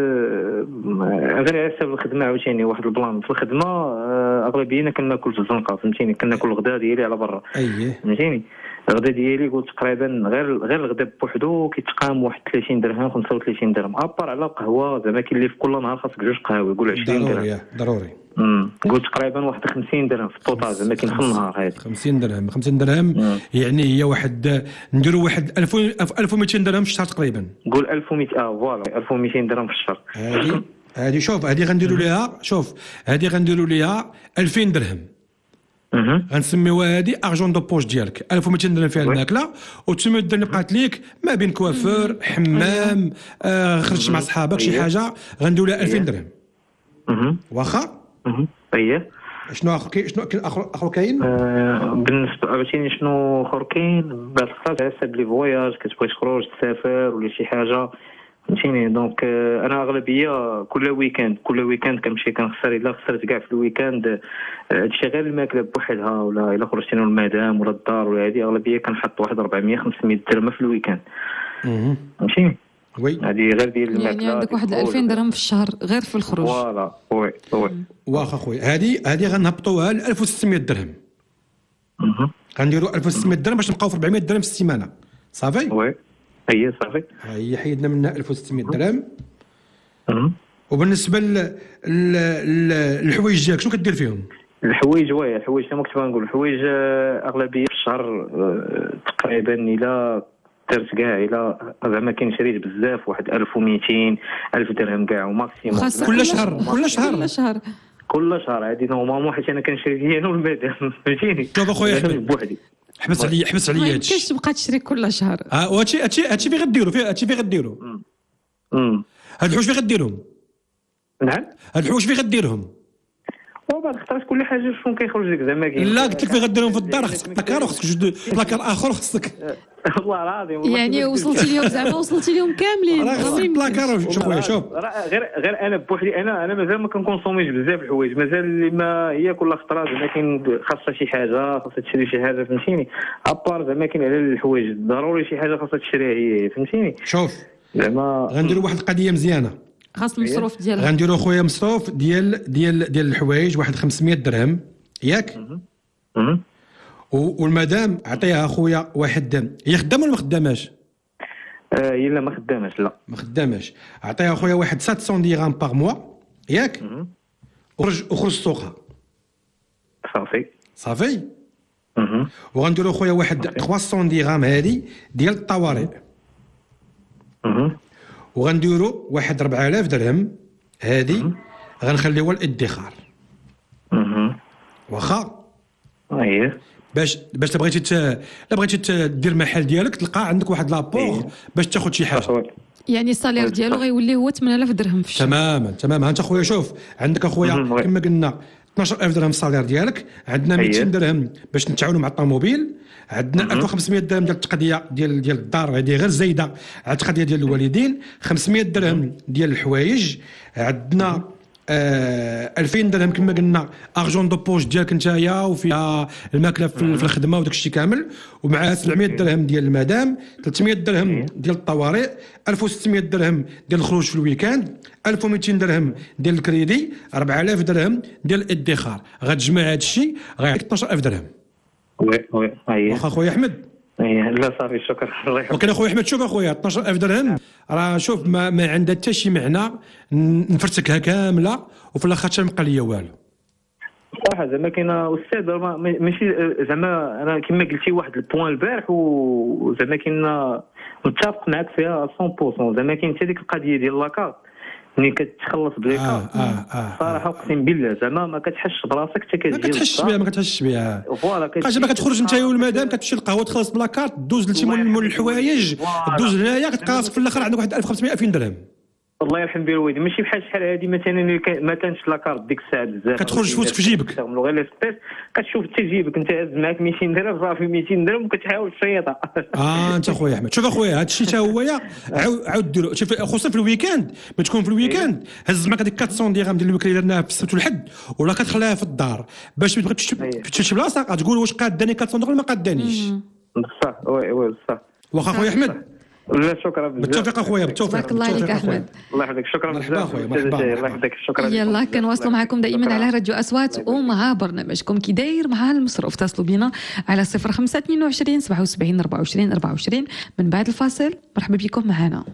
غير على حسب الخدمه عاوتاني واحد البلان في الخدمه اغلبيتنا كناكل في الزنقه فهمتيني كناكل الغداء ديالي على برا. اييه فهمتيني الغداء ديالي قلت تقريبا غير الغداء بوحدو كيتقام واحد 30 درهم 35 درهم ابار على القهوه زعما كاين اللي في كل نهار خاصك 2 قهاوي قول 20 درهم ضروري. قلت تقريبا واحد 50 درهم في الطوطال زعما كاين في النهار هذه 50 درهم يعني هي واحد نديروا واحد 1200 درهم في الشهر تقريبا. قول 1200 فوالا 1200 درهم في الشهر. هذه شوف هذه غنديروا ليها 2000 درهم. غنسميوها هذه ارجون دو بوش ديالك 1200 درهم فيها الماكله و900 درهم بقات ليك ما بين كوافور حمام خرجت مع صحابك شي حاجه غنديروا لها 2000 درهم. واخا. اييه شنو كاين اخر كاين؟ بالنسبه عاوتاني شنو اخر كاين بعض الخطرات على حسب لي فواياج كتبغي تخرج تسافر ولا شي حاجه فهمتيني. دونك انا اغلبيه كل ويكاند كنمشي كنخسر الا خسرت كاع في الويكاند هادشي غير الماكله بوحدها ولا الا خرجت انا والمدام ولا الدار ولا هادي اغلبيه كنحط واحد 400 500 درهم في الويكاند فهمتيني. وي هذه غير ديال الماكله يعني عندك واحد 2000 درهم في الشهر غير في الخروج. فوالا وي واخا خويا هذه غنهبطوها ل 1600 درهم. غنديروا 1600 درهم باش نبقاو في 400 درهم في السيمانه صافي. وي هي صافي هي حيدنا منها 1600 درهم. وبالنسبه للحوايج ديالك شنو كدير فيهم؟ الحوايج كما كنت نقول الحوايج اغلبيه في الشهر تقريبا الى درت كاع الى زعما كنشري بزاف واحد 1200 1000 درهم كاع وماكسيموم كل شهر هذه نورمالمون حيت انا كنشري ليا انا والمدام فهمتيني. شوف اخويا احمد بوحدي حبس عليا هادشي. كاش تبقى تشري كل شهر هادشي فين غديروا هاد الحوايج فين غديرهم؟ نعم هاد الحوايج فين غديرهم؟ وبعد خطرات كل حاجه شنو كيخرج لك زعما لا قلت لك فين غديرهم في الدار خصك بلاكار وخصك جوج بلاكار اخر خصك والله العظيم يعني وصلتي لهم كاملين راه بلاكار. شوف غير انا بوحدي انا مازال ما كنكونسوميش بزاف الحوايج مازال اللي ما هي كل خطره زعما كاين خاصها شي حاجه خاصها تشري شي حاجه فهمتيني ابار زعما كاين على الحوايج ضروري شي حاجه خاصها تشريها هي فهمتيني. شوف زعما غنديروا واحد القضيه مزيانه خاص المصروف ديالها غنديروا خويا مصروف ديال الحوايج واحد 500 درهم ياك. والمدام عطيها خويا واحد هي خدامه ولا ما خداماش؟ الا ما خداماش عطيها خويا واحد 700 درهم باغ موا ياك. وخرج سوقها صافي. وغنديروا خويا واحد 300 درهم هذه ديال الطوارئ. وغنديروا واحد 4000 درهم هذه غنخليوها للادخار. واخا باش بغيتي دير محل ديالك تلقى عندك واحد لابور باش تاخذ شي حاجه. يعني الصالير ديالو غيولي هو 8000 درهم في الشهر. تماما انت خويا شوف عندك اخويا كما قلنا 12000 درهم الصالير ديالك. عندنا 200 درهم باش نتعاونوا مع الطوموبيل. عندنا 1500 درهم ديال التقضيه ديال الدار هذه غير زايده على التقضيه ديال الوالدين. 500 درهم ديال الحوايج. عندنا 2000 درهم كما قلنا ارجون دو بوش ديالك نتايا وفيها الماكله في الخدمه وداك الشيء كامل. ومع 700 درهم ديال المدام. 300 درهم ديال الطوارئ. 1600 درهم ديال الخروج في الويكاند. 1200 درهم ديال الكريدي. 4000 درهم ديال الادخار. غتجمع هذا الشيء غيعطيك 12000 درهم. وي واخا خويا احمد لا صافي شكرا الله يحفظك. وكان اخويا احمد شوف اخويا 12000 درهم راه شوف ما عندها حتى شي معنى نفرتكها كامله وفي الاخر ما بقى ليا والو صراحه. زعما كاين استاذ ماشي زعما انا كما قلتي واحد البوان البارح وزعما كاين متفق معك فيها 100%. زعما كاين حتى ديك القضيه ديال لاكارت ملي كتخلص بليكارت صراحه اقسم بالله زعما ما كتحسش براسك حتى كتجي ما كتحسش بها فوالا كتخرج انت والمدام كتمشي للقهوه تخلص بلاكارت دوز لتي مول الحوايج دوز هنايا كتلقى راسك في الاخر عندك واحد 1500 2000 درهم. الله يرحم بيه الوالدين ماشي بحال شحال هذه مثلا ما كانش لاكارت ديك الساعه بزاف كتخرج فوتك في جيبك غير ليسبيس كتشوف حتى جيبك انت هاز معاك 200 درهم صافي 200 درهم وكتحاول تشيطها. انت خويا احمد شوف اخويا هذا الشيء حتى هو عاود ديرو شوف خصوصا في الويكاند ما تكون في الويكاند هز معك هذيك 400 درهم ديال الوكيل درناها في السبت والحد ولا كتخليها في الدار باش تبغي تمشي شي بلاصه غتقول واش قاداني 400 درهم ما قادانيش. بصح وي بصح واخا خويا احمد لا شكرا بزاف. بالتوفيق اخويا بالتوفيق. بارك الله عليك احمد. الله يحفظك شكرا بزاف. الله يحفظك شكرا. يلا كنواصلوا معكم دائما على راديو اصوات ومع برنامجكم كي داير مع المصروف. اتصلوا بنا على 05 22 77 24 24. من بعد الفاصل مرحبا بكم معنا.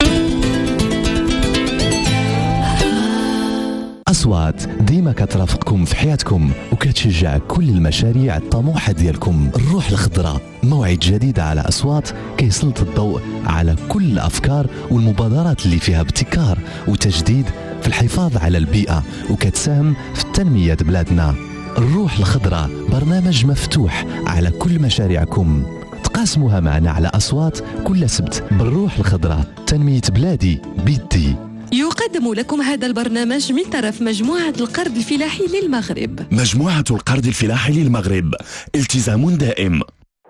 أصوات ديما كترافقكم في حياتكم وكتشجع كل المشاريع الطموحة ديالكم. الروح الخضراء موعد جديد على أصوات كيسلط الضوء على كل الأفكار والمبادرات اللي فيها ابتكار وتجديد في الحفاظ على البيئة وكتساهم في تنمية بلادنا. الروح الخضراء برنامج مفتوح على كل مشاريعكم تقاسموها معنا على أصوات كل سبت. بالروح الخضراء تنمية بلادي بيدي. يقدم لكم هذا البرنامج من طرف مجموعة القرض الفلاحي للمغرب. مجموعة القرض الفلاحي للمغرب، التزام دائم.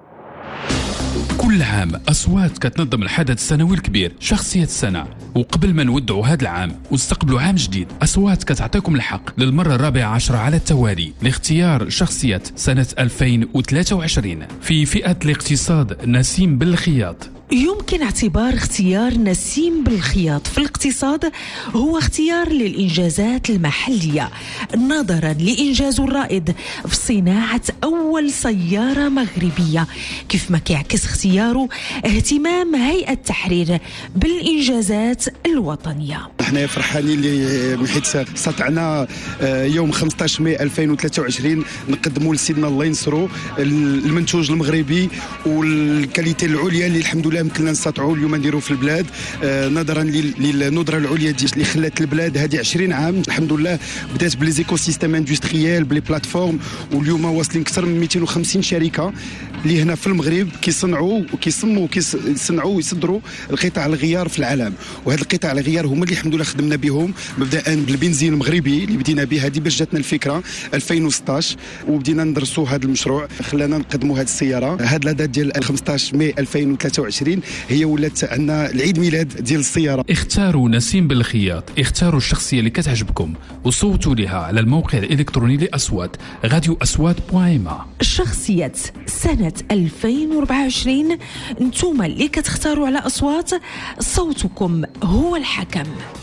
كل عام أصوات كتنظم الحدث السنوي الكبير شخصية السنة، وقبل ما نودعوا هذا العام ونستقبلوا عام جديد، أصوات كتعطيكم الحق للمرة 14 على التوالي لاختيار شخصية سنة 2023 في فئة الاقتصاد نسيم بالخياط. يمكن اعتبار اختيار نسيم بالخياط في الاقتصاد هو اختيار للإنجازات المحلية نظرا لإنجازه الرائد في صناعة أول سيارة مغربية، كيف ما كيعكس اختياره اهتمام هيئة التحرير بالإنجازات الوطنية. احنا فرحانين من حيث استطعنا يوم 15 ماي 2023 نقدموا لسيدنا الله ينصرو المنتوج المغربي والكاليتي العليا اللي الحمد لله يمكننا نستطيعوا اليوم نديروا في البلاد، نظرا للندره العليا اللي خلات البلاد هذه 20 عام الحمد لله بدات بلي زيكو سيستيم اندستريال بلي بلاتفورم، واليوم واصلين اكثر من 250 شركه اللي هنا في المغرب كيصنعوا وكيصمموا وكيصنعوا ويصدروا القطع الغيار في العالم. وهذا القطع الغيار هما اللي الحمد لله خدمنا بهم مبدئيا بالبنزين المغربي اللي بدينا به، هذه باش جاتنا الفكره 2016 وبدينا ندرسوا هذا المشروع خلانا نقدموا هذه السياره. هذه لا دات ديال 15 ماي 2023 هي ولات عندنا العيد ميلاد ديال السياره. اختاروا نسيم بالخياط، اختاروا الشخصيه اللي كتعجبكم وصوتوا لها على الموقع الالكتروني لاصوات radioaswat.ma. شخصيه سنه 2024 انتم اللي كتختاروا على اصوات، صوتكم هو الحكم.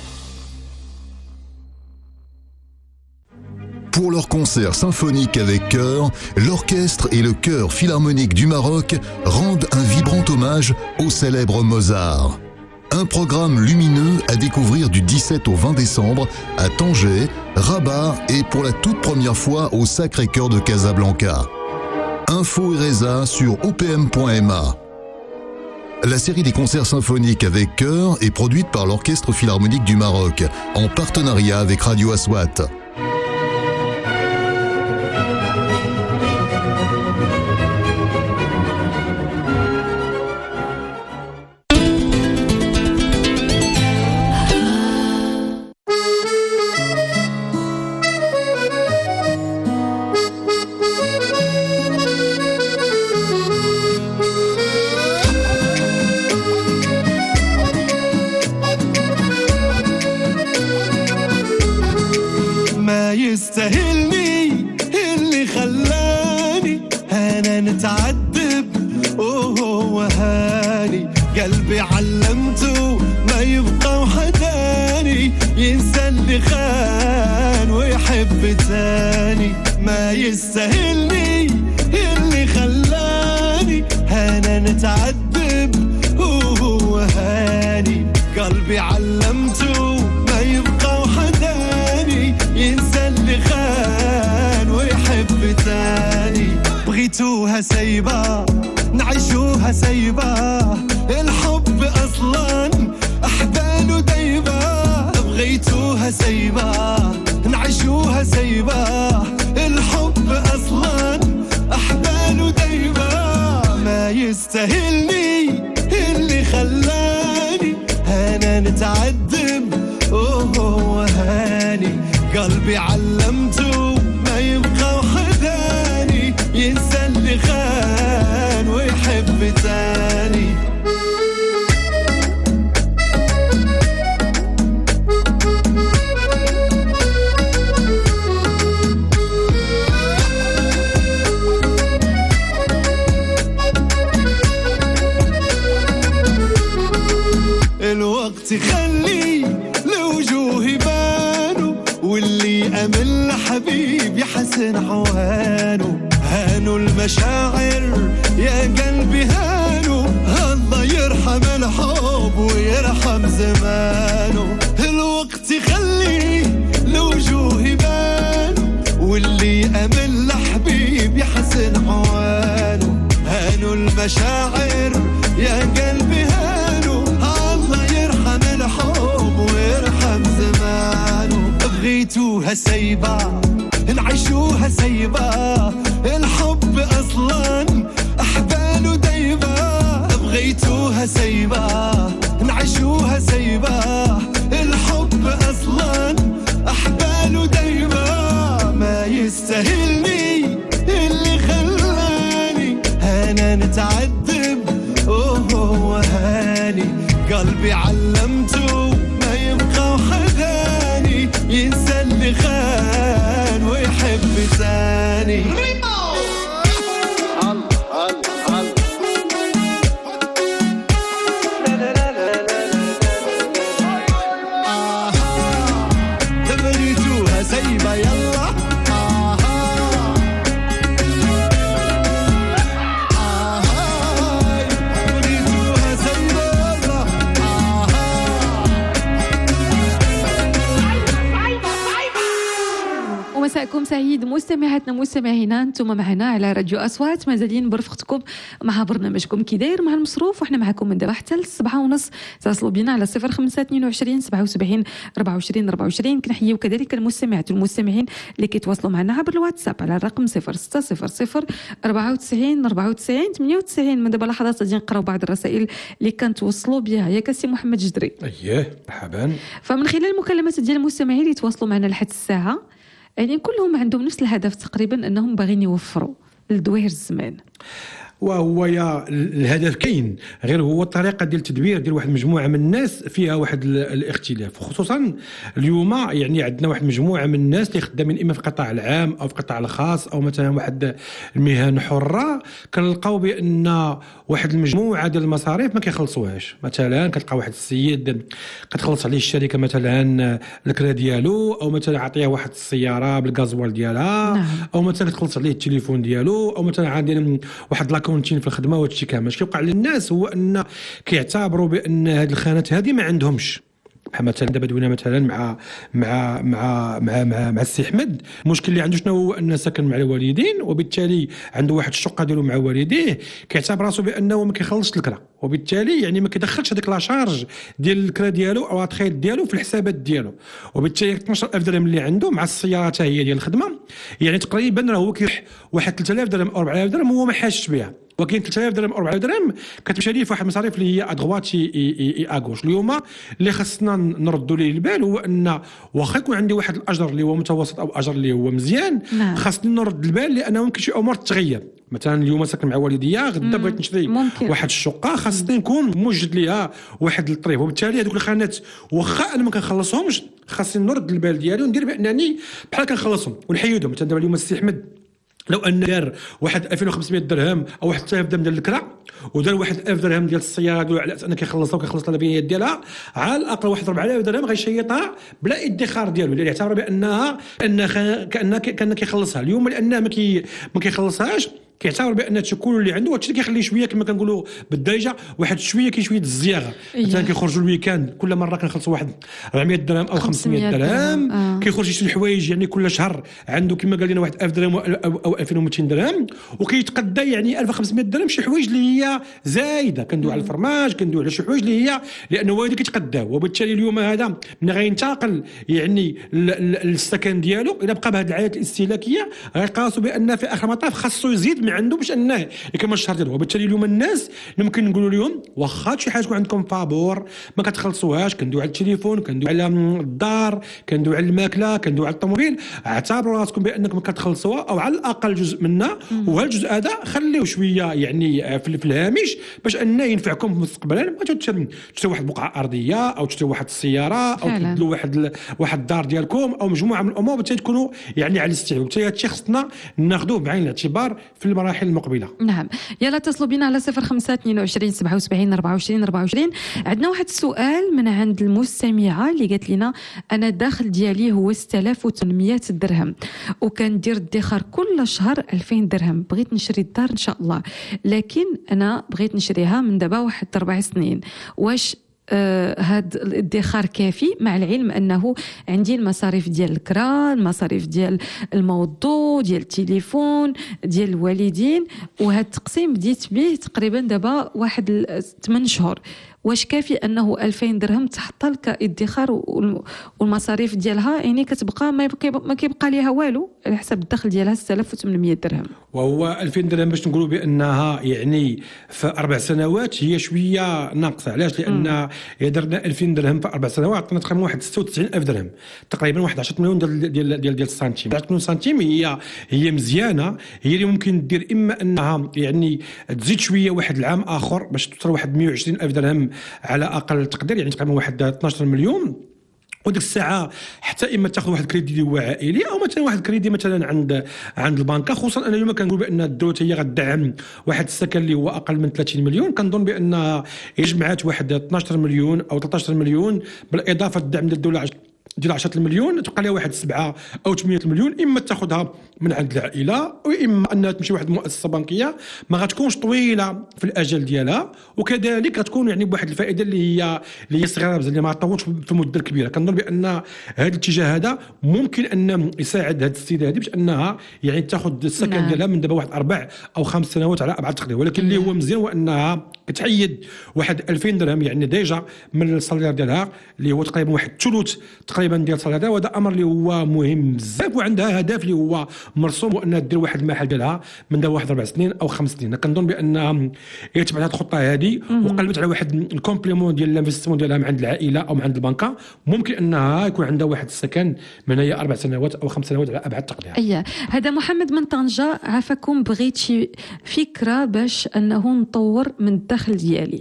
Pour leur concert symphonique avec chœur, l'orchestre et le chœur philharmonique du Maroc rendent un vibrant hommage au célèbre Mozart. Un programme lumineux à découvrir du 17 au 20 décembre à Tanger, Rabat et pour la toute première fois au Sacré-Cœur de Casablanca. Info et résa sur opm.ma. La série des concerts symphoniques avec chœur est produite par l'Orchestre Philharmonique du Maroc en partenariat avec Radio Aswat. يستاهلني اللي خلاني انا نتعذب وهو هاني، قلبي علمته ما يبقى وحداني، ينسى اللي خان ويحب تاني. ما يستاهلني اللي خلاني انا نتعذب وهو هاني، قلبي علمته ما يبقى وحداني، ينسى اللي خان ويحب تاني. بغيتوها سايبة نعيشوها سايبة، الحب أصلا أحباله دايبة. بغيتوها سايبة نعيشوها سايبة، الحب أصلا أحباله دايبة. ما يستاهلني اللي خلاني أنا نتعذب وهو هاني، قلبي علمته ما يبقى وحداني، ينسى اللي خان ويحب تاني. الوقت يخلي لوجوه يبانوا، واللي أمل حبيب يحسن حوانه. هانوا المشاعر يا قلبي هانوا، الله يرحم الحب ويرحم زمانه. الوقت يخلي لوجوه يبانوا، واللي أمل حبيب يحسن حوانه. هانوا المشاعر يا قلبي هانوا، الله يرحم الحب ويرحم زمانه. بغيتوها سايبة نعيشوها سايبة، الحب أصلا أحباله دايبة. بغيتوها سايبة نعيشوها سايبة، الحب وهاني قلبي علمته ما يبقى وحداني ينسى اللي خان ويحب ثاني مساءكم سعيد مستمعاتنا مستمعينا، انتم معنا على راديو اصوات، مازالين برفقتكم مع برنامجكم كي داير مع المصروف، وحنا معكم من دابا حتى ل7:30. اتصلوا بنا على 0522 77 24 24. كنحييو كذلك المستمعات والمستمعين اللي كيتواصلوا معنا عبر الواتساب على الرقم 0600 94 94 98. من دابا لحظات غادي نقراو بعض الرسائل اللي كنتوصلوا بها. ياك سي محمد جدري؟ اييه مرحبا. فمن خلال المكالمات ديال المستمعين اللي يتواصلوا معنا لحد الساعه، يعني كلهم عندهم نفس الهدف تقريبا، انهم باغيين يوفروا لدوير الزمان. وهو يا الهدف كاين، غير هو الطريقه ديال التدبير ديال واحد المجموعه من الناس فيها واحد الاختلاف، خصوصا اليوم يعني عندنا واحد المجموعه من الناس اللي خدامين اما في القطاع العام او في القطاع الخاص او مثلا واحد المهن حره، كنلقاو بان واحد المجموعه ديال المصاريف ما كيخلصوهاش. مثلا كتلقى واحد السيد كتخلص عليه الشركه مثلا الكرا ديالو، او مثلا عطيه واحد السياره بالغازوال ديالها، او مثلا تخلص عليه التليفون ديالو، او مثلا عندنا واحد كونتين في الخدمه. وهادشي كامل اش كيوقع للناس هو ان كيعتبروا بان هاد الخانات هذه ما عندهمش. بحال مثلا دابا دوينا مثلا مع السي احمد، المشكل اللي عنده شنو هو ان ساكن مع الوالدين، وبالتالي عنده واحد الشقه ديالو مع والديه، كيعتبر راسو بانه ما كيخلصش الكرا، وبالتالي يعني ما كيدخلش هذيك لا شارج ديال الكرا ديالو او التخيل ديالو في الحسابات ديالو، وبالتالي 12000 درهم اللي عنده مع السياره حتى هي ديال الخدمه، يعني تقريبا راه هو كيروح واحد 3000 درهم او 4000 درهم هو ما حاشش بها. وكاين 3000 درهم او 4000 درهم كتمشي ليه في واحد المصاريف اللي هي ادغواتي اغوش. اليوم اللي خصنا نردوا ليه البال هو ان واخا يكون عندي واحد الاجر اللي هو متوسط او اجر اللي هو مزيان، خاصني نرد البال لانه ممكن شي امور تتغير. مثلا اليوم ساكن مع والديا، غدا بغيت نشري واحد الشقه، خاصني نكون موجد ليها واحد الطريف، وبالتالي هذوك الخانات واخا انا ما كنخلصهمش خاصني نرد البال ديالي وندير بانني بحال كنخلصهم ونحيدهم. مثلا دابا اليوم السي احمد لو ان دار واحد 2500 درهم او واحد 3000 درهم ديال الكرا، ودار واحد 1000 درهم ديال السياره ديالو على اساس انه كيخلصها وكيخلص البيانات ديالها، على الاقل واحد 4000 درهم غيشيطها بلا ادخار ديالو، اللي يعتبر بانها كان كيخلصها. اليوم لانه ما كيخلصهاش، كيعتبر بان التشكل اللي عنده هادشي اللي كيخليه شويه كما كنقولوا بالدارجه واحد شويه شويه الزياغه. مثلا كيخرجوا الويكاند كل مره كنخلصوا واحد 400 درهم او 500 درهم، كيخرج شي حوايج يعني كل شهر عنده كما قال لنا واحد 1000 درهم او 2200 درهم، وكيتقدى يعني 1500 درهم شي حوايج اللي هي زايده. كندوي على الفرماج، كندوي على شي حوايج اللي هي لانه هو اللي كيتقداو، وبالتالي اليوم هذا من غينتقل يعني السكن ديالو الا بقى بهذه العادات الاستهلاكيه، غيقاسوا بان في اخر المطاف خاصو يزيد من عنده باش انه يكمل الشهر ديالو. وبالتالي اليوم الناس ممكن نقولوا لهم واخا شي حاجه تكون عندكم فابور ما كتخلصوهاش، كندوي على التليفون، كندوي على الدار، كندوي على الماكله، كندوي على الطوموبيل، اعتبروا راسكم بانكم كتخلصوها او على الاقل جزء منها، وهذا الجزء هذا خليوه شويه يعني في الهامش باش انه ينفعكم مستقبلا. ما تشري واحد بقعه ارضيه او تشري واحد السياره او تبدلوا واحد الدار ديالكم او مجموعه من الامور باش تكونوا يعني على الاستعداد. وبالتالي هادشي خصنا ناخذوه بعين الاعتبار في المراحل المقبله. نعم، يلا اتصلوا بنا على 0522 77 24 24. عندنا واحد السؤال من عند المستمعه اللي قالت لنا انا الدخل ديالي هو 6800 درهم وكندير الادخار كل شهر 2000 درهم، بغيت نشري الدار ان شاء الله، لكن انا بغيت نشريها من دابا واحد 4 سنين، واش هاد الادخار كافي؟ مع العلم انه عندي المصاريف ديال الكرا، المصاريف ديال الموضوع، ديال التليفون، ديال الوالدين، وهذا التقسيم بديت به تقريبا دابا واحد 8 شهور. واش كافي انه 2000 درهم تحط لك كادخار والمصاريف ديالها يعني كتبقى ما كيبقى ليها والو على حسب الدخل ديالها 6800 درهم؟ وهو 2000 درهم باش نقولوا بانها يعني في 4 سنوات هي شويه ناقصه. علاش؟ لان درنا 2000 درهم في 4 سنوات عطينا تقريبا واحد 96000 درهم، تقريبا واحد 10 مليون ديال السنتيم. 10 مليون سنتيم هي مزيانه، هي اللي ممكن دير اما انها يعني تزيد شويه واحد العام اخر باش توصل واحد 120000 درهم على اقل تقدير، يعني تقريبا واحد 12 مليون. وديك الساعه حتى اما تاخذ واحد الكريدي اللي هو عائلي او مثلا واحد الكريدي مثلا عند البنكه، خصوصا انا اليوم كنقول بان الدوله هي غتدعم واحد السكن اللي هو اقل من 30 مليون. كنظن بان جمعات واحد 12 مليون او 13 مليون بالاضافه للدعم ديال الدوله ديال 10 مليون، تبقى لها واحد 7 أو 8 مليون، اما تاخذها من عند العائله واما انها تمشي واحد المؤسسه بنكيه ما غتكونش طويله في الاجل ديالها، وكذلك غتكون يعني بواحد الفائده اللي هي صغيره بزاف، اللي ما طولش في المده الكبيره. كنظن بان هذا الاتجاه هذا ممكن ان يساعد هذه السيده هذه باش انها يعني تاخذ السكن ديالها من دابا واحد 4 أو 5 سنوات على ابعد تقدير. ولكن اللي هو مزيان هو انها كتحيد واحد 2000 درهم يعني ديجا من الصالير ديالها اللي هو تقريبا واحد ثلث تقريبا ديال صاليرها، وهذا امر اللي هو مهم بزاف، وعندها هدف اللي هو مرسوم وانها دير واحد المحل ديالها من دابا واحد 4 سنين او 5 سنين. كنظن بان هي تبعت هذه الخطه هذه وقلبت على واحد الكومبليمون ديال الانفستيسمون ديالها من عند العائله او من عند البنكه، ممكن انها يكون عندها واحد السكن من هي 4 سنوات او 5 سنوات على ابعد تقدير. هذا محمد من طنجه، عافاكم بغيت شي فكره باش انه نطور من الدخل ديالي.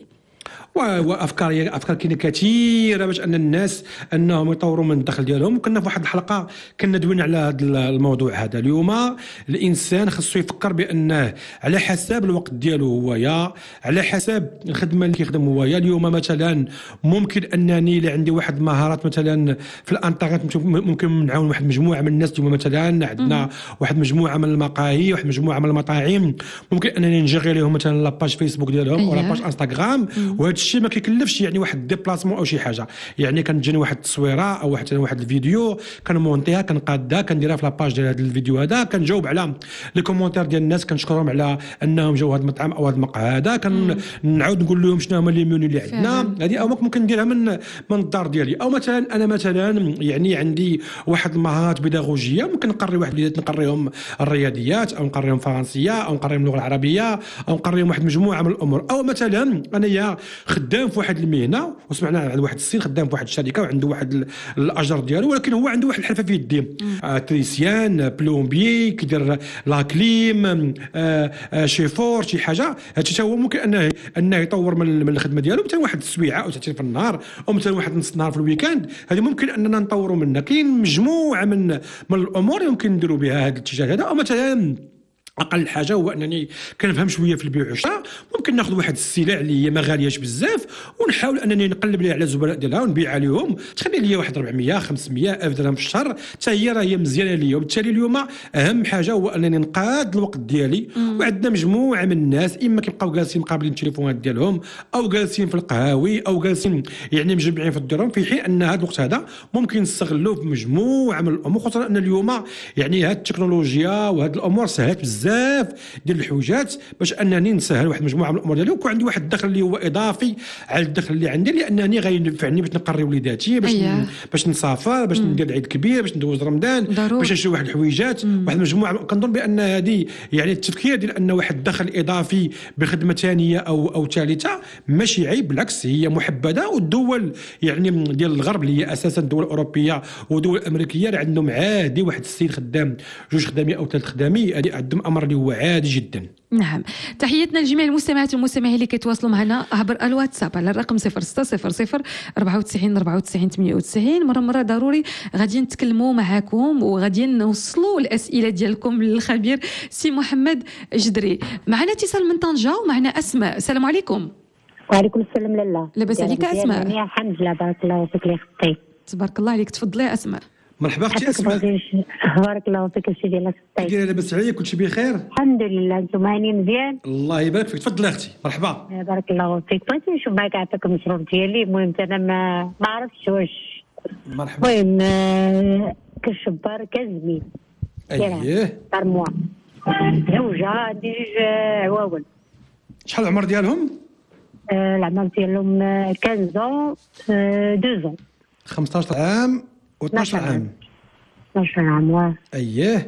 وافكار كاينه كثيره باش ان الناس انهم يطوروا من الدخل ديالهم. وكنا في واحد الحلقه كنا دوينا على هذا الموضوع هذا. اليوم الانسان خصو يفكر بانه على حساب الوقت ديالو هويا، على حساب الخدمه اللي كيخدم هويا. اليوم مثلا ممكن انني الا عندي واحد المهارات مثلا في الانترنت ممكن نعاون واحد مجموعه من الناس. اليوم مثلا عندنا واحد مجموعه من المقاهي، واحد مجموعه من المطاعم، ممكن انني نجري لهم مثلا لاباج فيسبوك ديالهم او لاباج انستغرام، وهذا الشيء ما كيكلفش يعني واحد ديبلاسمون او شي حاجه. يعني كنجيني واحد التصويره او واحد الفيديو كنمونتيها كنقادها كنديرها في لاباج ديال هذا الفيديو هذا، كنجاوب على لي كومونتير ديال الناس، كنشكرهم على انهم جاوا هذا المطعم او هذا المقهى هذا، كنعاود نقول لهم شنو هما لي مينو اللي عندنا. هذه او ممكن نديرها من الدار ديالي. او مثلا انا مثلا يعني عندي واحد المهارات بيداغوجيه، ممكن نقري واحد الوليدات نقريهم الرياضيات او نقريهم فرنسيه او نقريهم اللغه العربيه او نقريهم واحد مجموعه من الامور. او مثلا انا خدام في واحد المهنه وسمعنا عن واحد السين خدام في واحد الشركه وعنده واحد الاجر ديالو، ولكن هو عنده واحد الحرفه في يديه، تريسيان، بلومبي، كيدير لاكليم، شيفور، شي حاجه. هادشي هو ممكن انه يطور من الخدمه ديالو مثلا واحد السويعه او ساعتين في النهار او مثلا واحد نص نهار في الويكاند. هذه ممكن اننا نطوروا منها. كاين مجموعه من الامور يمكن نديروا بها هذا الاتجاه هذا. او مثلا اقل حاجه هو انني كنفهم شويه في البيع والشراء، ممكن ناخذ واحد السلع اللي هي ما غالياش بزاف ونحاول انني نقلب ليها على الزبناء ديالها ونبيع عليهم، تخلي لي واحد 400 500 الف درهم في الشهر، حتى هي راهي مزيانه ليا. وبالتالي اليوم اهم حاجه هو انني نقاد الوقت ديالي. وعندنا مجموعه من الناس اما كيبقاو جالسين مقابلين التليفونات ديالهم او جالسين في القهاوي او جالسين يعني مجمعين في الديرهم، في حين ان هذا الوقت هذا ممكن نستغلوه في مجموعه من الامور، خصوصا ان اليوم يعني هذه التكنولوجيا وهذه الامور سهلت بزاف ديال الحويجات باش انني نسهل واحد مجموعه من الامور ديالي ويكون عندي واحد الدخل اللي هو اضافي على الدخل اللي عندي، لانني غينفعني باش نقري وليداتي، باش نسافر، باش ندير العيد الكبير، باش ندوز رمضان، باش نشري واحد الحويجات، واحد المجموعه. كنظن بان هذه يعني التفكير ديال ان واحد الدخل اضافي بخدمه ثانيه او ثالثه ماشي عيب، بالعكس هي محبذه. والدول يعني ديال الغرب اللي هي اساسا الدول الاوروبيه ودول الامريكيه اللي عندهم عادي واحد السيد خدام 2 خدامي او 3 خدامي، هذه عندهم امر اللي هو عادي جدا. نعم، تحياتنا لجميع المستمعات والمستمعين اللي كيتواصلوا معنا عبر الواتساب على الرقم 0600 94 94 98. مره ضروري غادي نتكلموا معكم وغادي نوصلوا الاسئله ديالكم للخبير سي محمد جدري. معنا اتصال من طنجه ومعنا اسماء. السلام عليكم. وعليكم السلام لاله. لاباس عليك اسماء؟ الحمد لله، بارك الله فيك اللي خطي. تبارك الله عليك. تفضلي يا اسماء. مرحبا اختي اسماء. بارك الله فيك الشيء ديال الخطي. كي لاباس عليك؟ كلشي بخير الحمد لله. انتم هانيين مزيان؟ الله يبارك فيك. تفضلي اختي. مرحبا. بارك الله فيك. بغيت نشوف معك عطاك المشروع ديالي. المهم انا ما عرفتش واش. مرحبا. المهم كشبار كزميل. اييه. طرموا زوجة عندي 2 عواون. شحال العمر ديالهم؟ العمر ديالهم 15 2 15 عام و12 عام. 12 عام. اييه.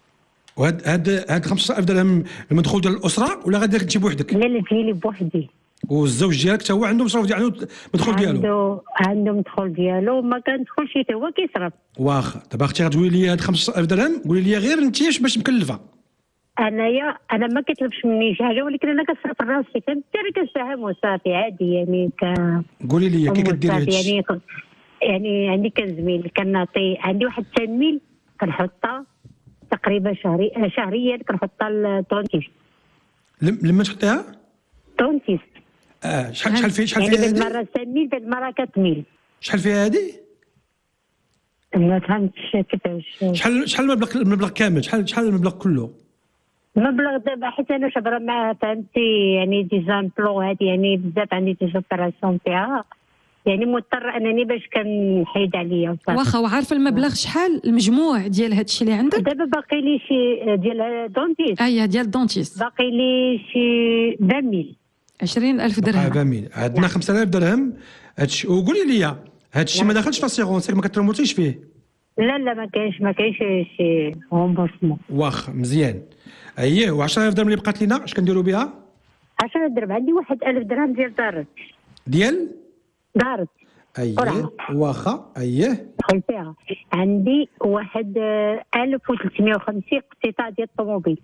وهاد 15000 درهم المدخول ديال الاسره ولا غادي تجيب وحدك؟ لا ديالي بوحدي. والزوج ديالك حتى هو عنده مصروف ديالو مدخول ديالو؟ عنده مدخول ديالو، ما كندخلش حتى هو كيصرف. واخا دابا اختي غتقولي لي هاد 15,000 درهم، قولي لي غير انت باش مكلفه. انا ما كيطلبش مني شي حاجه، ولكن انا كنصرف راسي، فهمتي؟ انا كنساهم وصافي عادي يعني. قولي لي كي كديري هادشي؟ يعني عندي كنزميل كنعطي، عندي واحد التنميل كنحطها تقريبا شهريا كنحطها للدونتيست. لما تحطيها؟ دونتيست. شحال فيها يعني بالمره تنميل بالمره كتميل. شحال فيها هذه؟ ما فهمتش كيفاش. شحال المبلغ كامل؟ شحال المبلغ كله؟ المبلغ دابا حيت انا شبره معاه، فهمتي؟ يعني دي زامبلو هادي، يعني بزاف عندي دي زوبيراسيون فيها، يعني مضطر انني باش كنحيد عليا. واخا وعارفه المبلغ شحال المجموع ديال هادشي اللي عندك؟ دابا باقي لي شي ديال دونتيست. ديال الدونتيست باقي لي شي 20,000 درهم. 20,000 عندنا 5,000 درهم هادشي. وقولي لي هادشي ما داخلش في السيغونس، ما كترموتيش فيه؟ لا ما كاينش شي رومبورسمون. واخا مزيان. اييه. و10,000 درهم اللي بقات لينا اش كنديروا بها؟ 10 درهم. عندي 1,000 درهم ديال دارت. دارت. اييه. واخا. اييه. دخل فيها. عندي واحد 1350 اقتطاع ديال الطوموبيل.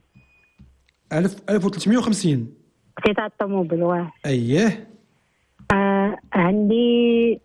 1350 اقتطاع الطوموبيل واحد. اييه. عندي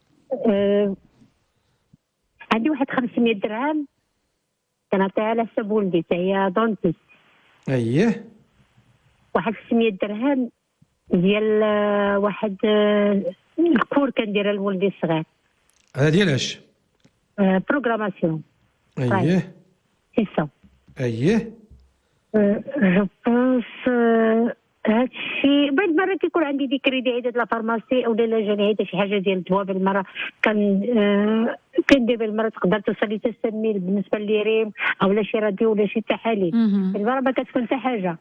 واحد 500 درهم كنعطيها على حساب ولدي، حتى هي دونتيست. اييه. واحد 600 درهم ديال واحد الكور كنديرها لولدي الصغير. هذا ديال اش؟ بروغراماسيون. اييه. سي سا. اييه. جو بونس هادشي. بعد المره كيكون عندي دي كريدي عيدات لا فارماسي، اولا لا جاني عيده شي حاجه ديال الدواء بالمره كندير بالمره. تقدر توصل لي تسميل بالنسبه للريم اولا شي راديو ولا شي تحاليل. بالمره ما كتكون حتى حاجه.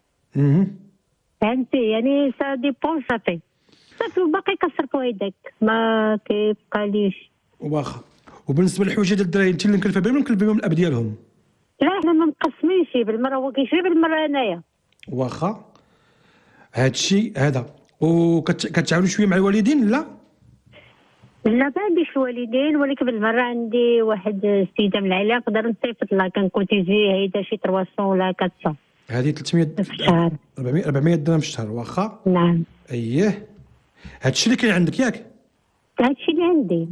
فهمتي؟ يعني سا ديبون صافي باقي كنصرفوا هيداك، ما كيبقاليش. واخا. وبالنسبه للحوايج ديال الدراري انت اللي مكلفه بهم ولا مكلفه بهم الاب ديالهم؟ لا حنا ما مقسمينش، بالمره هو كيشري بالمره انايا. واخا. هادشي هذا. وكتعاونوا شويه مع الوالدين؟ لا ما عنديش الوالدين، ولكن بالمره عندي واحد السيده من العائله نقدر نصيفط لها، كنكوتيزي هيدا شي 300 ولا 400. هذه 300 في الشهر. 400 درهم في الشهر. واخا. نعم. اييه. هادشي اللي كاين عندك ياك؟ هادشي اللي عندي.